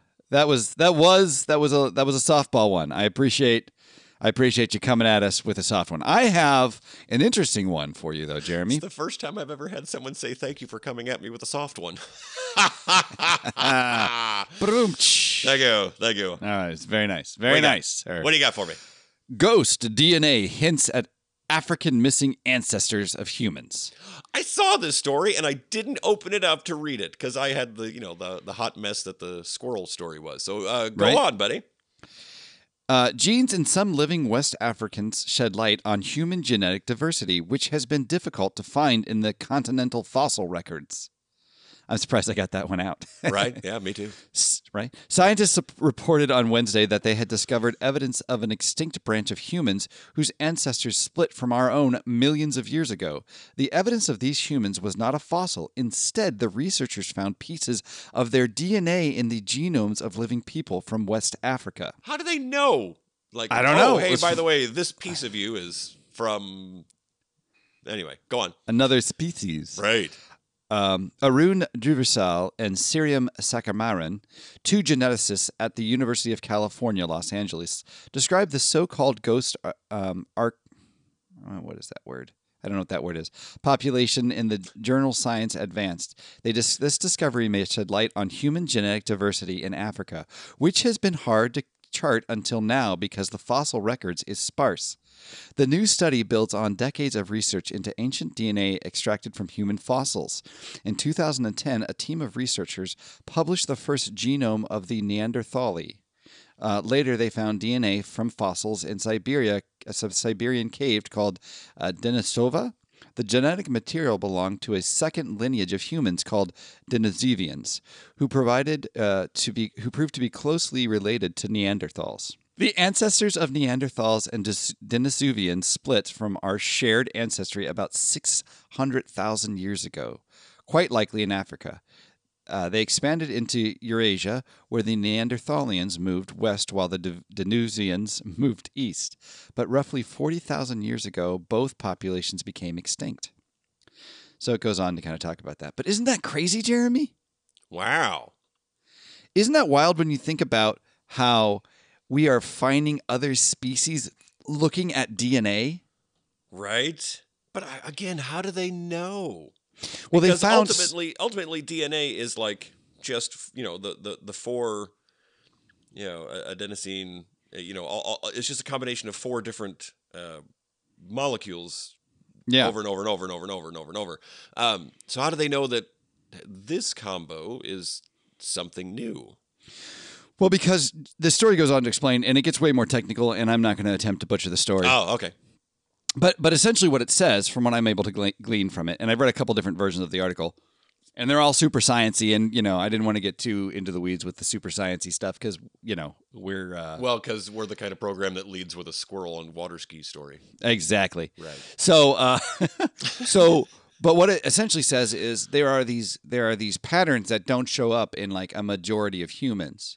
softball one. I appreciate you coming at us with a soft one. I have an interesting one for you, though, Jeremy. It's the first time I've ever had someone say thank you for coming at me with a soft one. Thank you. All right, it's very nice. Very nice. What do you got for me? Ghost DNA hints at African missing ancestors of humans. I saw this story and I didn't open it up to read it because I had the hot mess that the squirrel story was. So go on, buddy. Genes in some living West Africans shed light on human genetic diversity, which has been difficult to find in the continental fossil records. I'm surprised I got that one out. Right? Yeah, me too. Right? Scientists reported on Wednesday that they had discovered evidence of an extinct branch of humans whose ancestors split from our own millions of years ago. The evidence of these humans was not a fossil. Instead, the researchers found pieces of their DNA in the genomes of living people from West Africa. How do they know? Like, I don't know. Hey, by the way, this piece of you is from... Anyway, go on. Another species. Right. Arun Druvisal and Siriam Sakamaran, two geneticists at the University of California, Los Angeles, described the so-called ghost what is that word? I don't know what that word is. Population in the journal Science Advanced. This discovery may shed light on human genetic diversity in Africa, which has been hard to chart until now because the fossil records is sparse. The new study builds on decades of research into ancient DNA extracted from human fossils. In 2010, a team of researchers published the first genome of the Neanderthali. Later, they found DNA from fossils in Siberia, a Siberian cave called Denisova. The genetic material belonged to a second lineage of humans called Denisovians, who proved to be closely related to Neanderthals. The ancestors of Neanderthals and Denisovians split from our shared ancestry about 600,000 years ago, quite likely in Africa. they expanded into Eurasia, where the Neanderthalians moved west while the Denisovans moved east. But roughly 40,000 years ago, both populations became extinct. So it goes on to kind of talk about that. But isn't that crazy, Jeremy? Wow. Isn't that wild when you think about how we are finding other species looking at DNA? Right. But again, how do they know? Well, because they found ultimately DNA is like just the four adenosine it's just a combination of four different molecules over and over and over and over and over and over and over. So how do they know that this combo is something new? Well, because the story goes on to explain, and it gets way more technical, and I'm not going to attempt to butcher the story. Oh, okay. But essentially what it says, from what I'm able to glean from it, and I've read a couple different versions of the article, and they're all super sciencey, and, I didn't want to get too into the weeds with the super sciencey stuff because, we're... because we're the kind of program that leads with a squirrel on water ski story. Exactly. Right. So, but what it essentially says is there are these patterns that don't show up in like a majority of humans.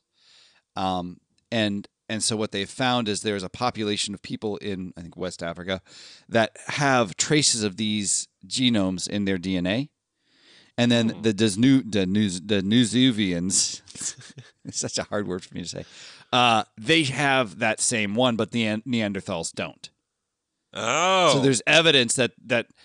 And so what they've found is there's a population of people in, I think, West Africa that have traces of these genomes in their DNA. And then the Denisovans, it's such a hard word for me to say, they have that same one, but the Neanderthals don't. Oh. So there's evidence that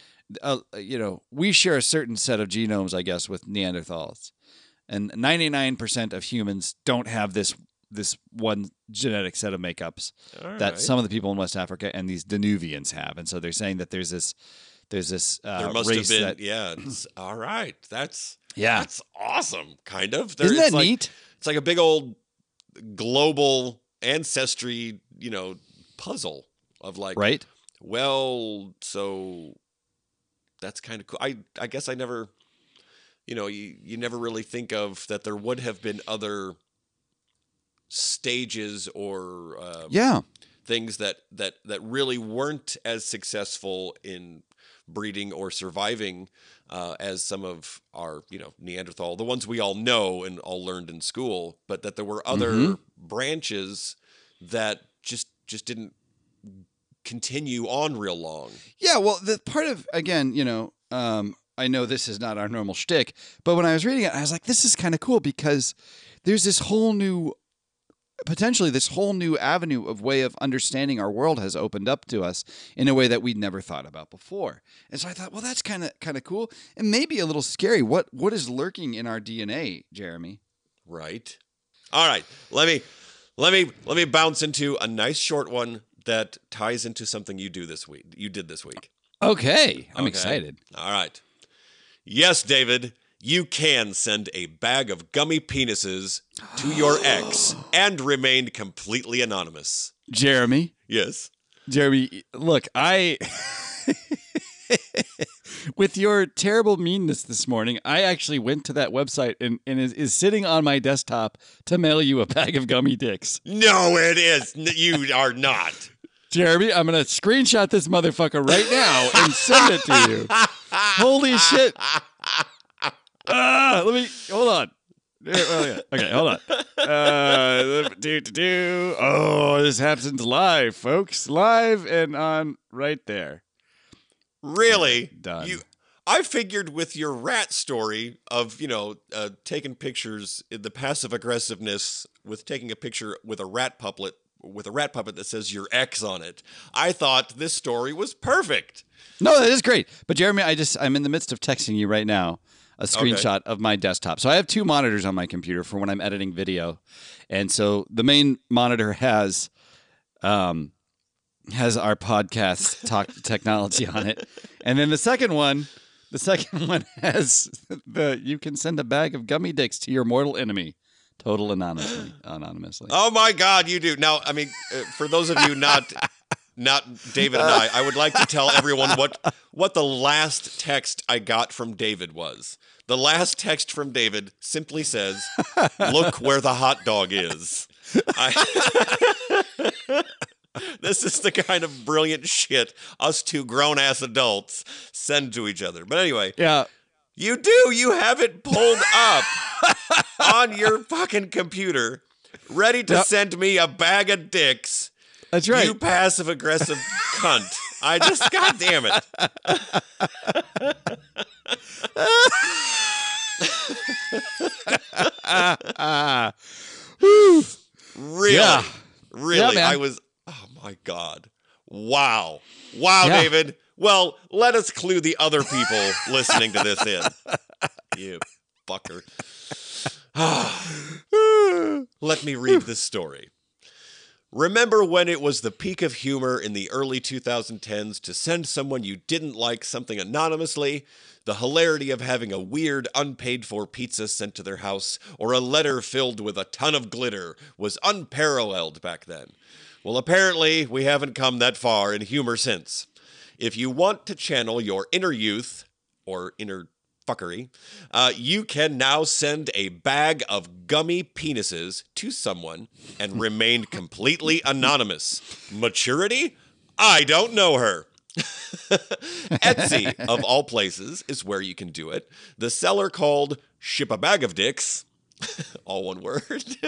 we share a certain set of genomes, I guess, with Neanderthals. And 99% of humans don't have this one genetic set of makeups that some of the people in West Africa and these Denisovans have. And so they're saying that there's this there must race have been, all right. That's awesome, kind of. Isn't that neat? It's like a big old global ancestry, puzzle of like, right? Well, so that's kind of cool. I guess I never, you never really think of that there would have been other stages or things that really weren't as successful in breeding or surviving as some of our Neanderthal, the ones we all know and all learned in school, but that there were other branches that just didn't continue on real long. Yeah, well, the part of, again, I know this is not our normal shtick, but when I was reading it, I was like, this is kind of cool because there's this whole new avenue of way of understanding our world has opened up to us in a way that we'd never thought about before. And so I thought, well, that's kind of cool and maybe a little scary. What is lurking in our DNA, Jeremy? Right. All right. Let me bounce into a nice short one that ties into something you did this week. Okay. I'm excited. All right. Yes, David. You can send a bag of gummy penises to your ex and remain completely anonymous. Jeremy? Yes. Jeremy, look, with your terrible meanness this morning, I actually went to that website and is sitting on my desktop to mail you a bag of gummy dicks. No, it is. You are not. Jeremy, I'm going to screenshot this motherfucker right now and send it to you. Holy shit. Let me hold on. Okay, hold on. Oh, this happens live, folks. Live and on right there. Really? Done. I figured with your rat story of, taking pictures, the passive aggressiveness with taking a picture with a rat puppet that says your ex on it. I thought this story was perfect. No, that is great. But Jeremy, I'm in the midst of texting you right now a screenshot of my desktop. So I have two monitors on my computer for when I'm editing video. And so the main monitor has our podcast talk technology on it. And then the second one has you can send a bag of gummy dicks to your mortal enemy. Total anonymously. Oh my God, you do. Now, I mean, for those of you not David and I would like to tell everyone what the last text I got from David was. The last text from David simply says, "Look where the hot dog is." This is the kind of brilliant shit us two grown-ass adults send to each other. But anyway. Yeah. You do. You have it pulled up on your fucking computer, ready to send me a bag of dicks. That's right. You passive-aggressive cunt. I just, God damn it. Really? Yeah. Really? Yeah, I was, oh my God. Wow. Wow, Yeah. David. Well, let us clue the other people listening to this in. You fucker. Let me read this story. Remember when it was the peak of humor in the early 2010s to send someone you didn't like something anonymously? The hilarity of having a weird, unpaid-for pizza sent to their house or a letter filled with a ton of glitter was unparalleled back then. Well, apparently, we haven't come that far in humor since. If you want to channel your inner youth, or inner fuckery, you can now send a bag of gummy penises to someone and remain completely anonymous. Maturity? I don't know her. Etsy, of all places, is where you can do it. The seller called Ship a Bag of Dicks, all one word,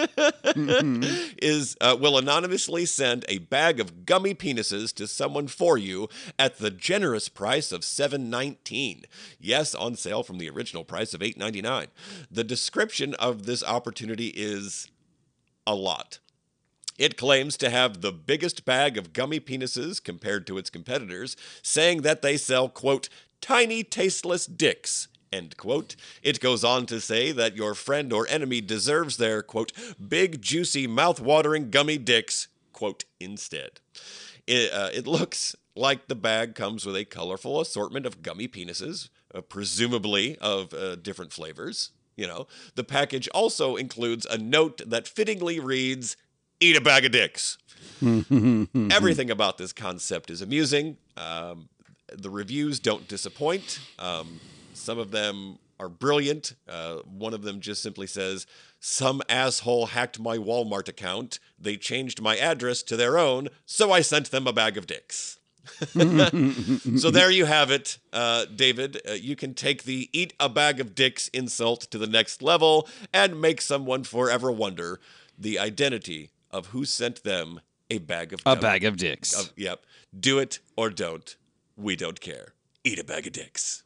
will anonymously send a bag of gummy penises to someone for you at the generous price of $7.19. Yes, on sale from the original price of $8.99. The description of this opportunity is a lot. It claims to have the biggest bag of gummy penises compared to its competitors, saying that they sell, quote, tiny tasteless dicks, end quote. It goes on to say that your friend or enemy deserves their, quote, big, juicy, mouth-watering gummy dicks, quote, instead. It looks like the bag comes with a colorful assortment of gummy penises, presumably of different flavors. You know, the package also includes a note that fittingly reads, eat a bag of dicks. Everything about this concept is amusing. The reviews don't disappoint. Some of them are brilliant. One of them just simply says, some asshole hacked my Walmart account. They changed my address to their own, so I sent them a bag of dicks. So there you have it, David. You can take the eat a bag of dicks insult to the next level and make someone forever wonder the identity of who sent them a bag of dicks. Yep. Do it or don't. We don't care. Eat a bag of dicks.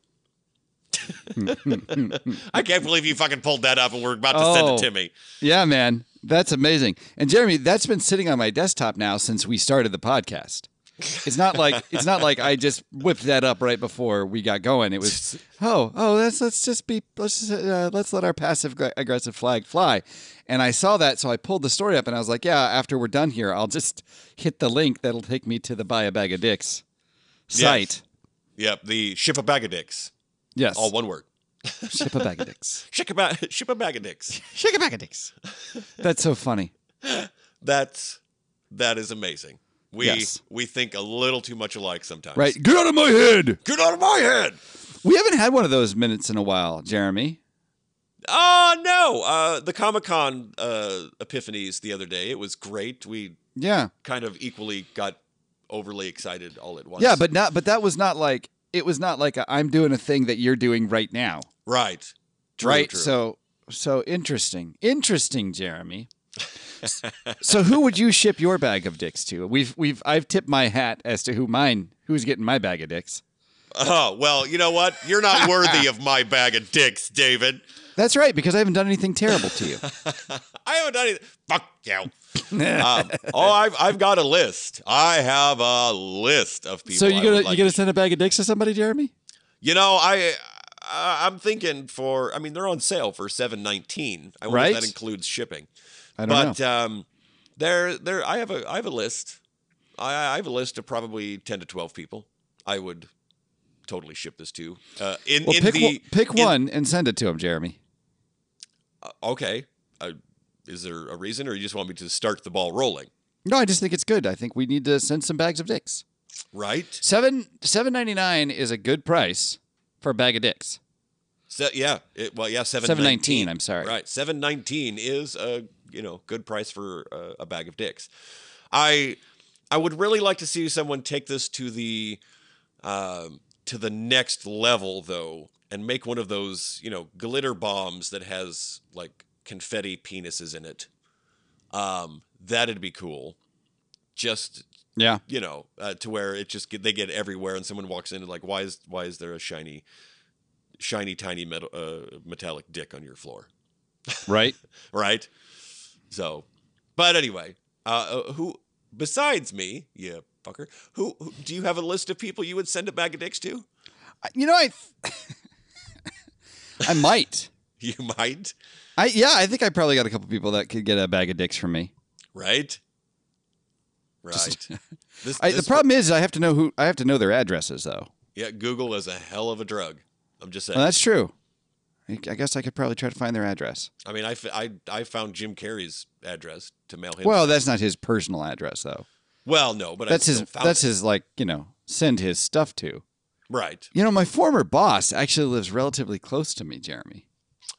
I can't believe you fucking pulled that up and we're about to send it to me. Yeah, man. That's amazing. And Jeremy, that's been sitting on my desktop now since we started the podcast. It's not like I just whipped that up right before we got going. It was let's let our passive aggressive flag fly. And I saw that, so I pulled the story up and I was like, yeah, after we're done here, I'll just hit the link that'll take me to the Buy a Bag of Dicks site. Yes. Yep, the Ship a Bag of Dicks. Yes. All one word. Ship a bag of dicks. Ship a bag of dicks. Ship a bag of dicks. That's so funny. That is amazing. Yes. We think a little too much alike sometimes. Right. Get out of my head. Get out of my head. We haven't had one of those minutes in a while, Jeremy. Oh, no. The Comic-Con epiphanies the other day. It was great. We kind of equally got overly excited all at once. Yeah, but that was not like, it was not like I'm doing a thing that you're doing right now. Right. True, right. True. So interesting. Interesting, Jeremy. So who would you ship your bag of dicks to? I've tipped my hat as to who's getting my bag of dicks. Oh, well, you know what? You're not worthy of my bag of dicks, David. That's right, because I haven't done anything terrible to you. I haven't done anything. Fuck you. I've got a list. I have a list of people. So you gonna send a bag of dicks to somebody, Jeremy? You know, I'm thinking they're on sale for $7.19. I wonder if that includes shipping. I don't know. I have a list. I have a list of probably 10 to 12 people I would totally ship this to. Pick one and send it to him, Jeremy. Okay. Is there a reason, or you just want me to start the ball rolling? No, I just think it's good. I think we need to send some bags of dicks. Right. $7.99 is a good price for a bag of dicks. $7.19. I'm sorry. Right, $7.19 is a good price for a bag of dicks. I would really like to see someone take this to the next level, though, and make one of those, glitter bombs that has like confetti penises in it. That'd be cool. Just Yeah. To where it just they get everywhere, and someone walks in and like, why is there a shiny tiny metallic dick on your floor? Right. Right. So, but anyway, who besides me, you fucker, who do you have a list of people you would send a bag of dicks to? I might. You might. I think I probably got a couple people that could get a bag of dicks from me. Right. Right. The problem is I have to know their addresses though. Yeah, Google is a hell of a drug. I'm just saying. Well, that's true. I guess I could probably try to find their address. I mean, I found Jim Carrey's address to mail him. Well, that's not his personal address though. Well, no, but that's his like, send his stuff to. Right. My former boss actually lives relatively close to me, Jeremy.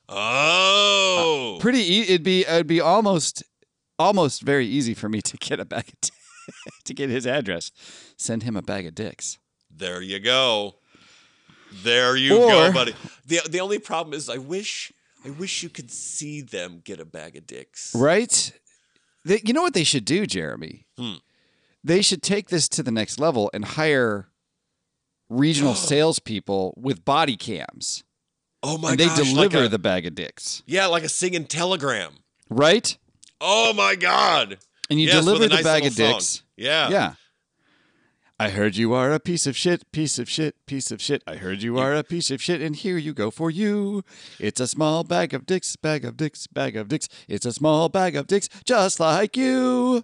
Oh. It'd be almost very easy for me to get a bag of to get his address. Send him a bag of dicks. There you go. There you go, buddy. The only problem is I wish you could see them get a bag of dicks. Right? You know what they should do, Jeremy? They should take this to the next level and hire regional salespeople with body cams. Oh my gosh. And they deliver the bag of dicks. Yeah, like a singing telegram. Right? Oh my God. And you deliver the bag of song. dicks. Yeah. Yeah. I heard you are a piece of shit, piece of shit, piece of shit. I heard you are a piece of shit, and here you go for you. It's a small bag of dicks, bag of dicks, bag of dicks. It's a small bag of dicks, just like you.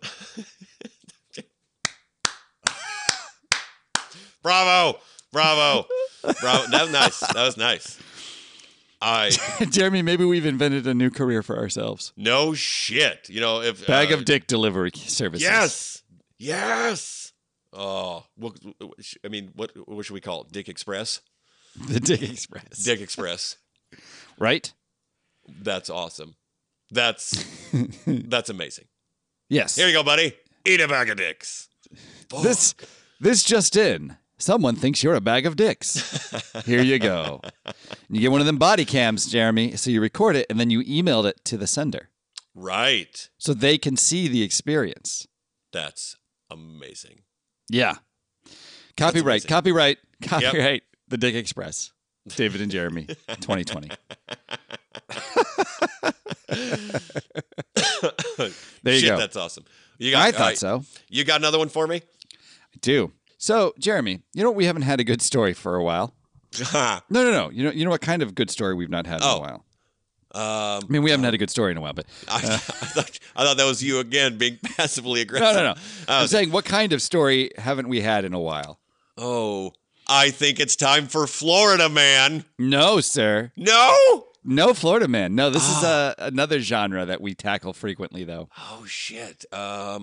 Bravo. That was nice. That was nice. Jeremy, maybe we've invented a new career for ourselves. No shit. If bag of dick delivery services. Yes. Oh, what should we call it? Dick Express? The Dick Express. Dick Express. Right? That's awesome. That's amazing. Yes. Here you go, buddy. Eat a bag of dicks. This just in. Someone thinks you're a bag of dicks. Here you go. You get one of them body cams, Jeremy, so you record it and then you emailed it to the sender. Right. So they can see the experience. That's amazing. Yeah. Copyright. Yep. The Dick Express. David and Jeremy, 2020. There you go. That's awesome. I thought so. You got another one for me? I do. So, Jeremy, you know what? We haven't had a good story for a while. No. You know what kind of good story we've not had in a while? We haven't had a good story in a while, but I thought that was you again being passively aggressive. No. I'm saying, what kind of story haven't we had in a while? Oh, I think it's time for Florida Man. No, sir. No, Florida Man. No, this is another genre that we tackle frequently, though. Oh shit. I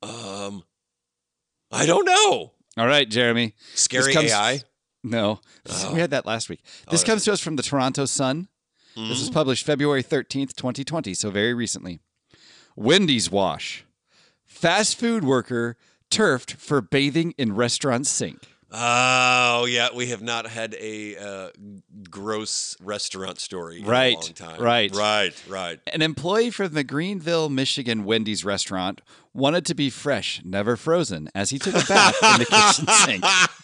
don't know. All right, Jeremy. Scary AI? No. We had that last week. This comes to us from the Toronto Sun. Mm-hmm. This was published February 13th, 2020, so very recently. Wendy's wash. Fast food worker turfed for bathing in restaurant sink. Oh, yeah. We have not had a gross restaurant story in a long time. Right. An employee from the Greenville, Michigan Wendy's restaurant wanted to be fresh, never frozen, as he took a bath in the kitchen sink.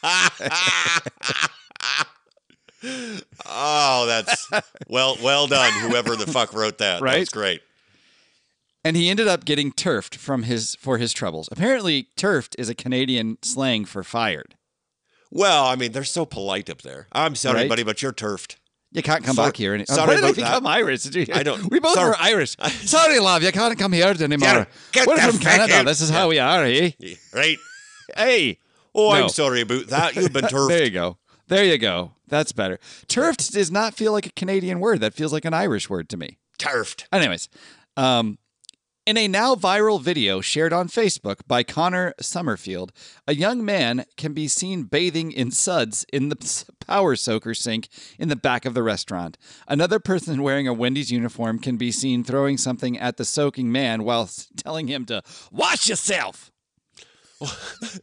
Oh, that's well done, whoever the fuck wrote that. Right? That's great. And he ended up getting turfed for his troubles. Apparently, turfed is a Canadian slang for fired. Well, I mean, they're so polite up there. I'm sorry, buddy, but you're turfed. You can't come back here. Sorry Why did I about become Irish? Did you? I don't. We both were Irish. Sorry, love, you can't come here anymore. We're from Canada. This is how we are, eh? Right. Hey. Oh, no. I'm sorry about that. You've been turfed. There you go. That's better. Turfed does not feel like a Canadian word. That feels like an Irish word to me. Turfed. Anyways, in a now viral video shared on Facebook by Connor Summerfield, a young man can be seen bathing in suds in the power soaker sink in the back of the restaurant. Another person wearing a Wendy's uniform can be seen throwing something at the soaking man while telling him to wash yourself.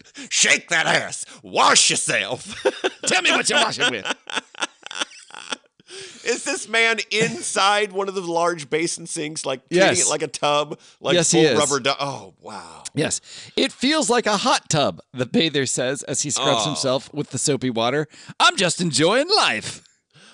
Shake that ass. Wash yourself. Tell me what you're washing with. Is this man inside one of the large basin sinks, like treating Yes. it like a tub, like Yes, full he is. rubber? Oh, wow. Yes. It feels like a hot tub, the bather says as he scrubs himself with the soapy water. I'm just enjoying life.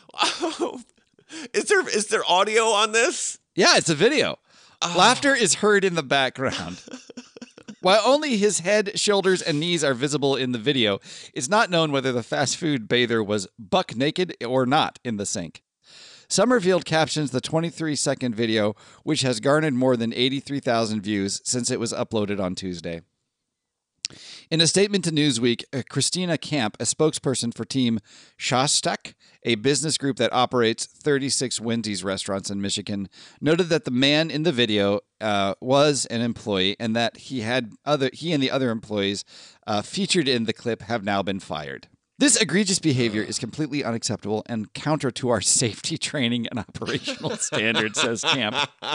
Is there audio on this? Yeah, it's a video. Laughter is heard in the background. While only his head, shoulders, and knees are visible in the video, it's not known whether the fast food bather was buck naked or not in the sink. Summerfield captions the 23-second video, which has garnered more than 83,000 views since it was uploaded on Tuesday. In a statement to Newsweek, Christina Camp, a spokesperson for Team Shostak, a business group that operates 36 Wendy's restaurants in Michigan, noted that the man in the video was an employee and that he and the other employees featured in the clip have now been fired. This egregious behavior is completely unacceptable and counter to our safety training and operational standards, says Camp.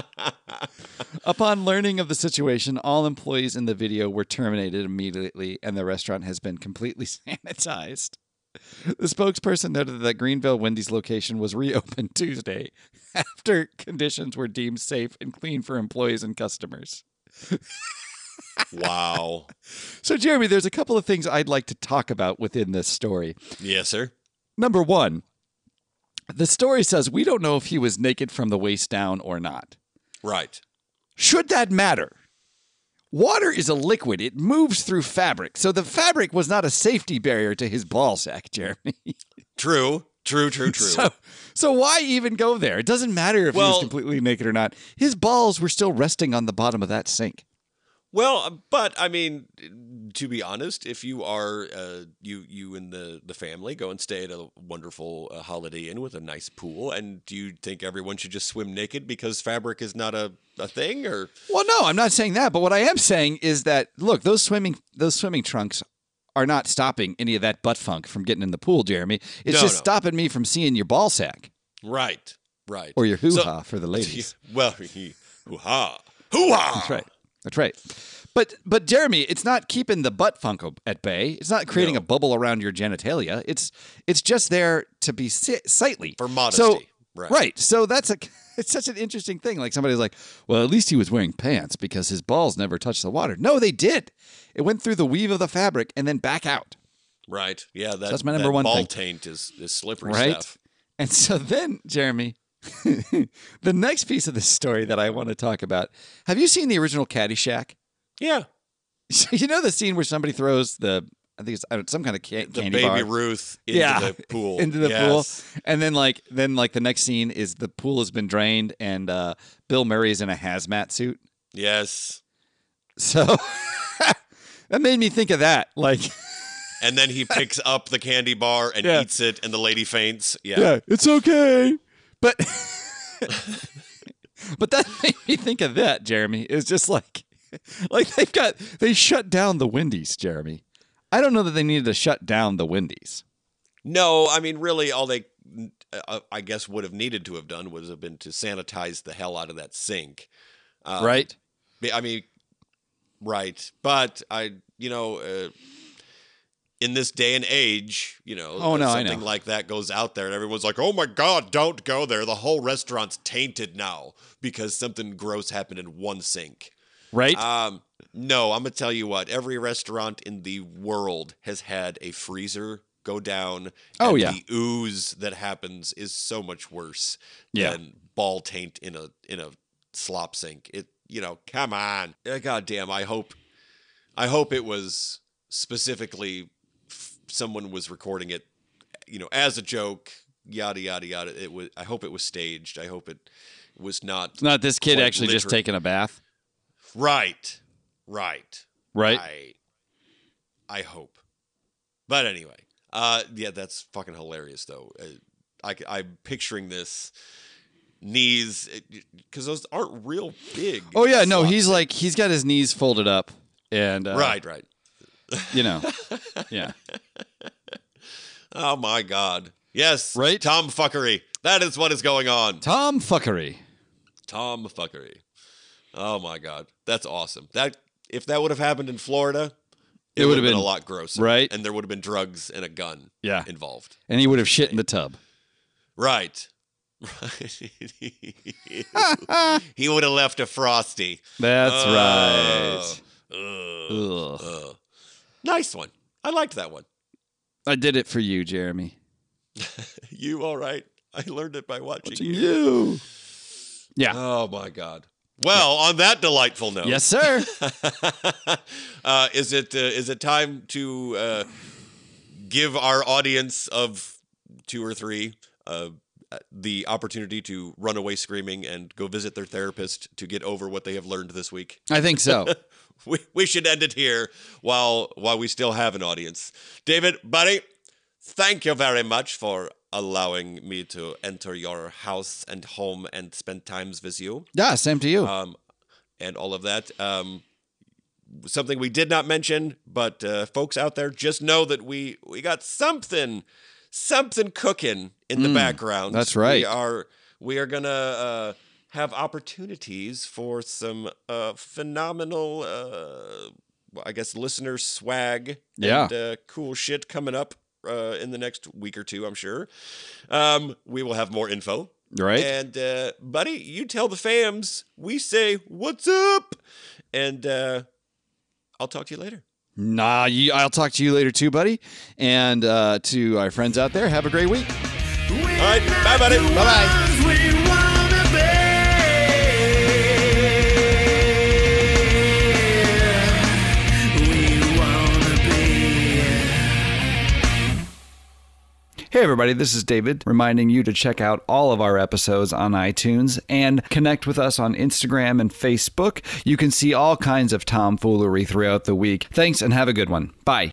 Upon learning of the situation, all employees in the video were terminated immediately, and the restaurant has been completely sanitized. The spokesperson noted that Greenville Wendy's location was reopened Tuesday after conditions were deemed safe and clean for employees and customers. Wow. So, Jeremy, there's a couple of things I'd like to talk about within this story. Yes, sir. Number one, the story says we don't know if he was naked from the waist down or not. Right. Should that matter? Water is a liquid. It moves through fabric. So the fabric was not a safety barrier to his ball sack, Jeremy. True. So why even go there? It doesn't matter if he was completely naked or not. His balls were still resting on the bottom of that sink. Well, but I mean, to be honest, if you are you and the family go and stay at a wonderful Holiday Inn with a nice pool, and do you think everyone should just swim naked because fabric is not a thing? Or Well, no, I'm not saying that. But what I am saying is that look, those swimming trunks are not stopping any of that butt funk from getting in the pool, Jeremy. It's just stopping me from seeing your ball sack. Right. Or your hoo-ha for the ladies. Well, hoo-ha. Hoo-ha! That's right. But Jeremy, it's not keeping the butt funk at bay. It's not creating a bubble around your genitalia. It's just there to be sightly. For modesty. So, right. So it's such an interesting thing. Like somebody's like, well, at least he was wearing pants because his balls never touched the water. No, they did. It went through the weave of the fabric and then back out. Right. Yeah, that's my number one ball thing. taint is slippery Right. stuff. And so then, Jeremy, the next piece of this story that I want to talk about. Have you seen the original Caddyshack? Yeah. You know the scene where somebody throws I think it's some kind of candy The baby bar. Ruth into the pool. Into the pool. And then the next scene is the pool has been drained and Bill Murray's in a hazmat suit. Yes. So that made me think of that. And then he picks up the candy bar and eats it, and the lady faints. Yeah, it's okay. But that made me think of that, Jeremy. It's just like they shut down the Wendy's, Jeremy. I don't know that they needed to shut down the Wendy's. No, I mean, really, all they, I guess, would have needed to have done would have been to sanitize the hell out of that sink. Right? I mean, right. But in this day and age, something like that goes out there and everyone's like, oh my God, don't go there. The whole restaurant's tainted now because something gross happened in one sink. Right? No, I'm going to tell you what. Every restaurant in the world has had a freezer go down. Oh, and yeah. The ooze that happens is so much worse than ball taint in a slop sink. Come on. God damn, I hope it was specifically someone was recording it, as a joke, yada, yada, yada. I hope it was staged. I hope it was not. It's not this kid actually just taking a bath. Right. Right. I hope. But anyway, that's fucking hilarious though. I'm picturing this knees because those aren't real big. Oh yeah, no, he's got his knees folded up and right. Yeah. Oh my God. Yes. Right. Tomfuckery. That is what is going on. Tomfuckery. Oh my God. That's awesome. If that would have happened in Florida, it would have been a lot grosser. Right. And there would have been drugs and a gun involved. And he would have shit in the tub. Right. He would have left a Frosty. That's right. Nice one. I liked that one. I did it for you, Jeremy. You all right? I learned it by watching you. Yeah. Oh, my God. Well, on that delightful note. Yes, sir. Is it time to give our audience of 2 or 3 the opportunity to run away screaming and go visit their therapist to get over what they have learned this week? I think so. We should end it here while we still have an audience. David, buddy, thank you very much for allowing me to enter your house and home and spend times with you. Yeah, same to you. And all of that. Something we did not mention, but folks out there, just know that we got something cooking in the background. That's right. We are gonna have opportunities for some phenomenal, I guess, listener swag and cool shit coming up in the next week or 2, I'm sure. We will have more info. Right. And, buddy, you tell the fams, we say, what's up? And I'll talk to you later. I'll talk to you later too, buddy. And to our friends out there, have a great week. All right. Bye, buddy. Bye-bye. Hey everybody, this is David, reminding you to check out all of our episodes on iTunes and connect with us on Instagram and Facebook. You can see all kinds of tomfoolery throughout the week. Thanks and have a good one. Bye.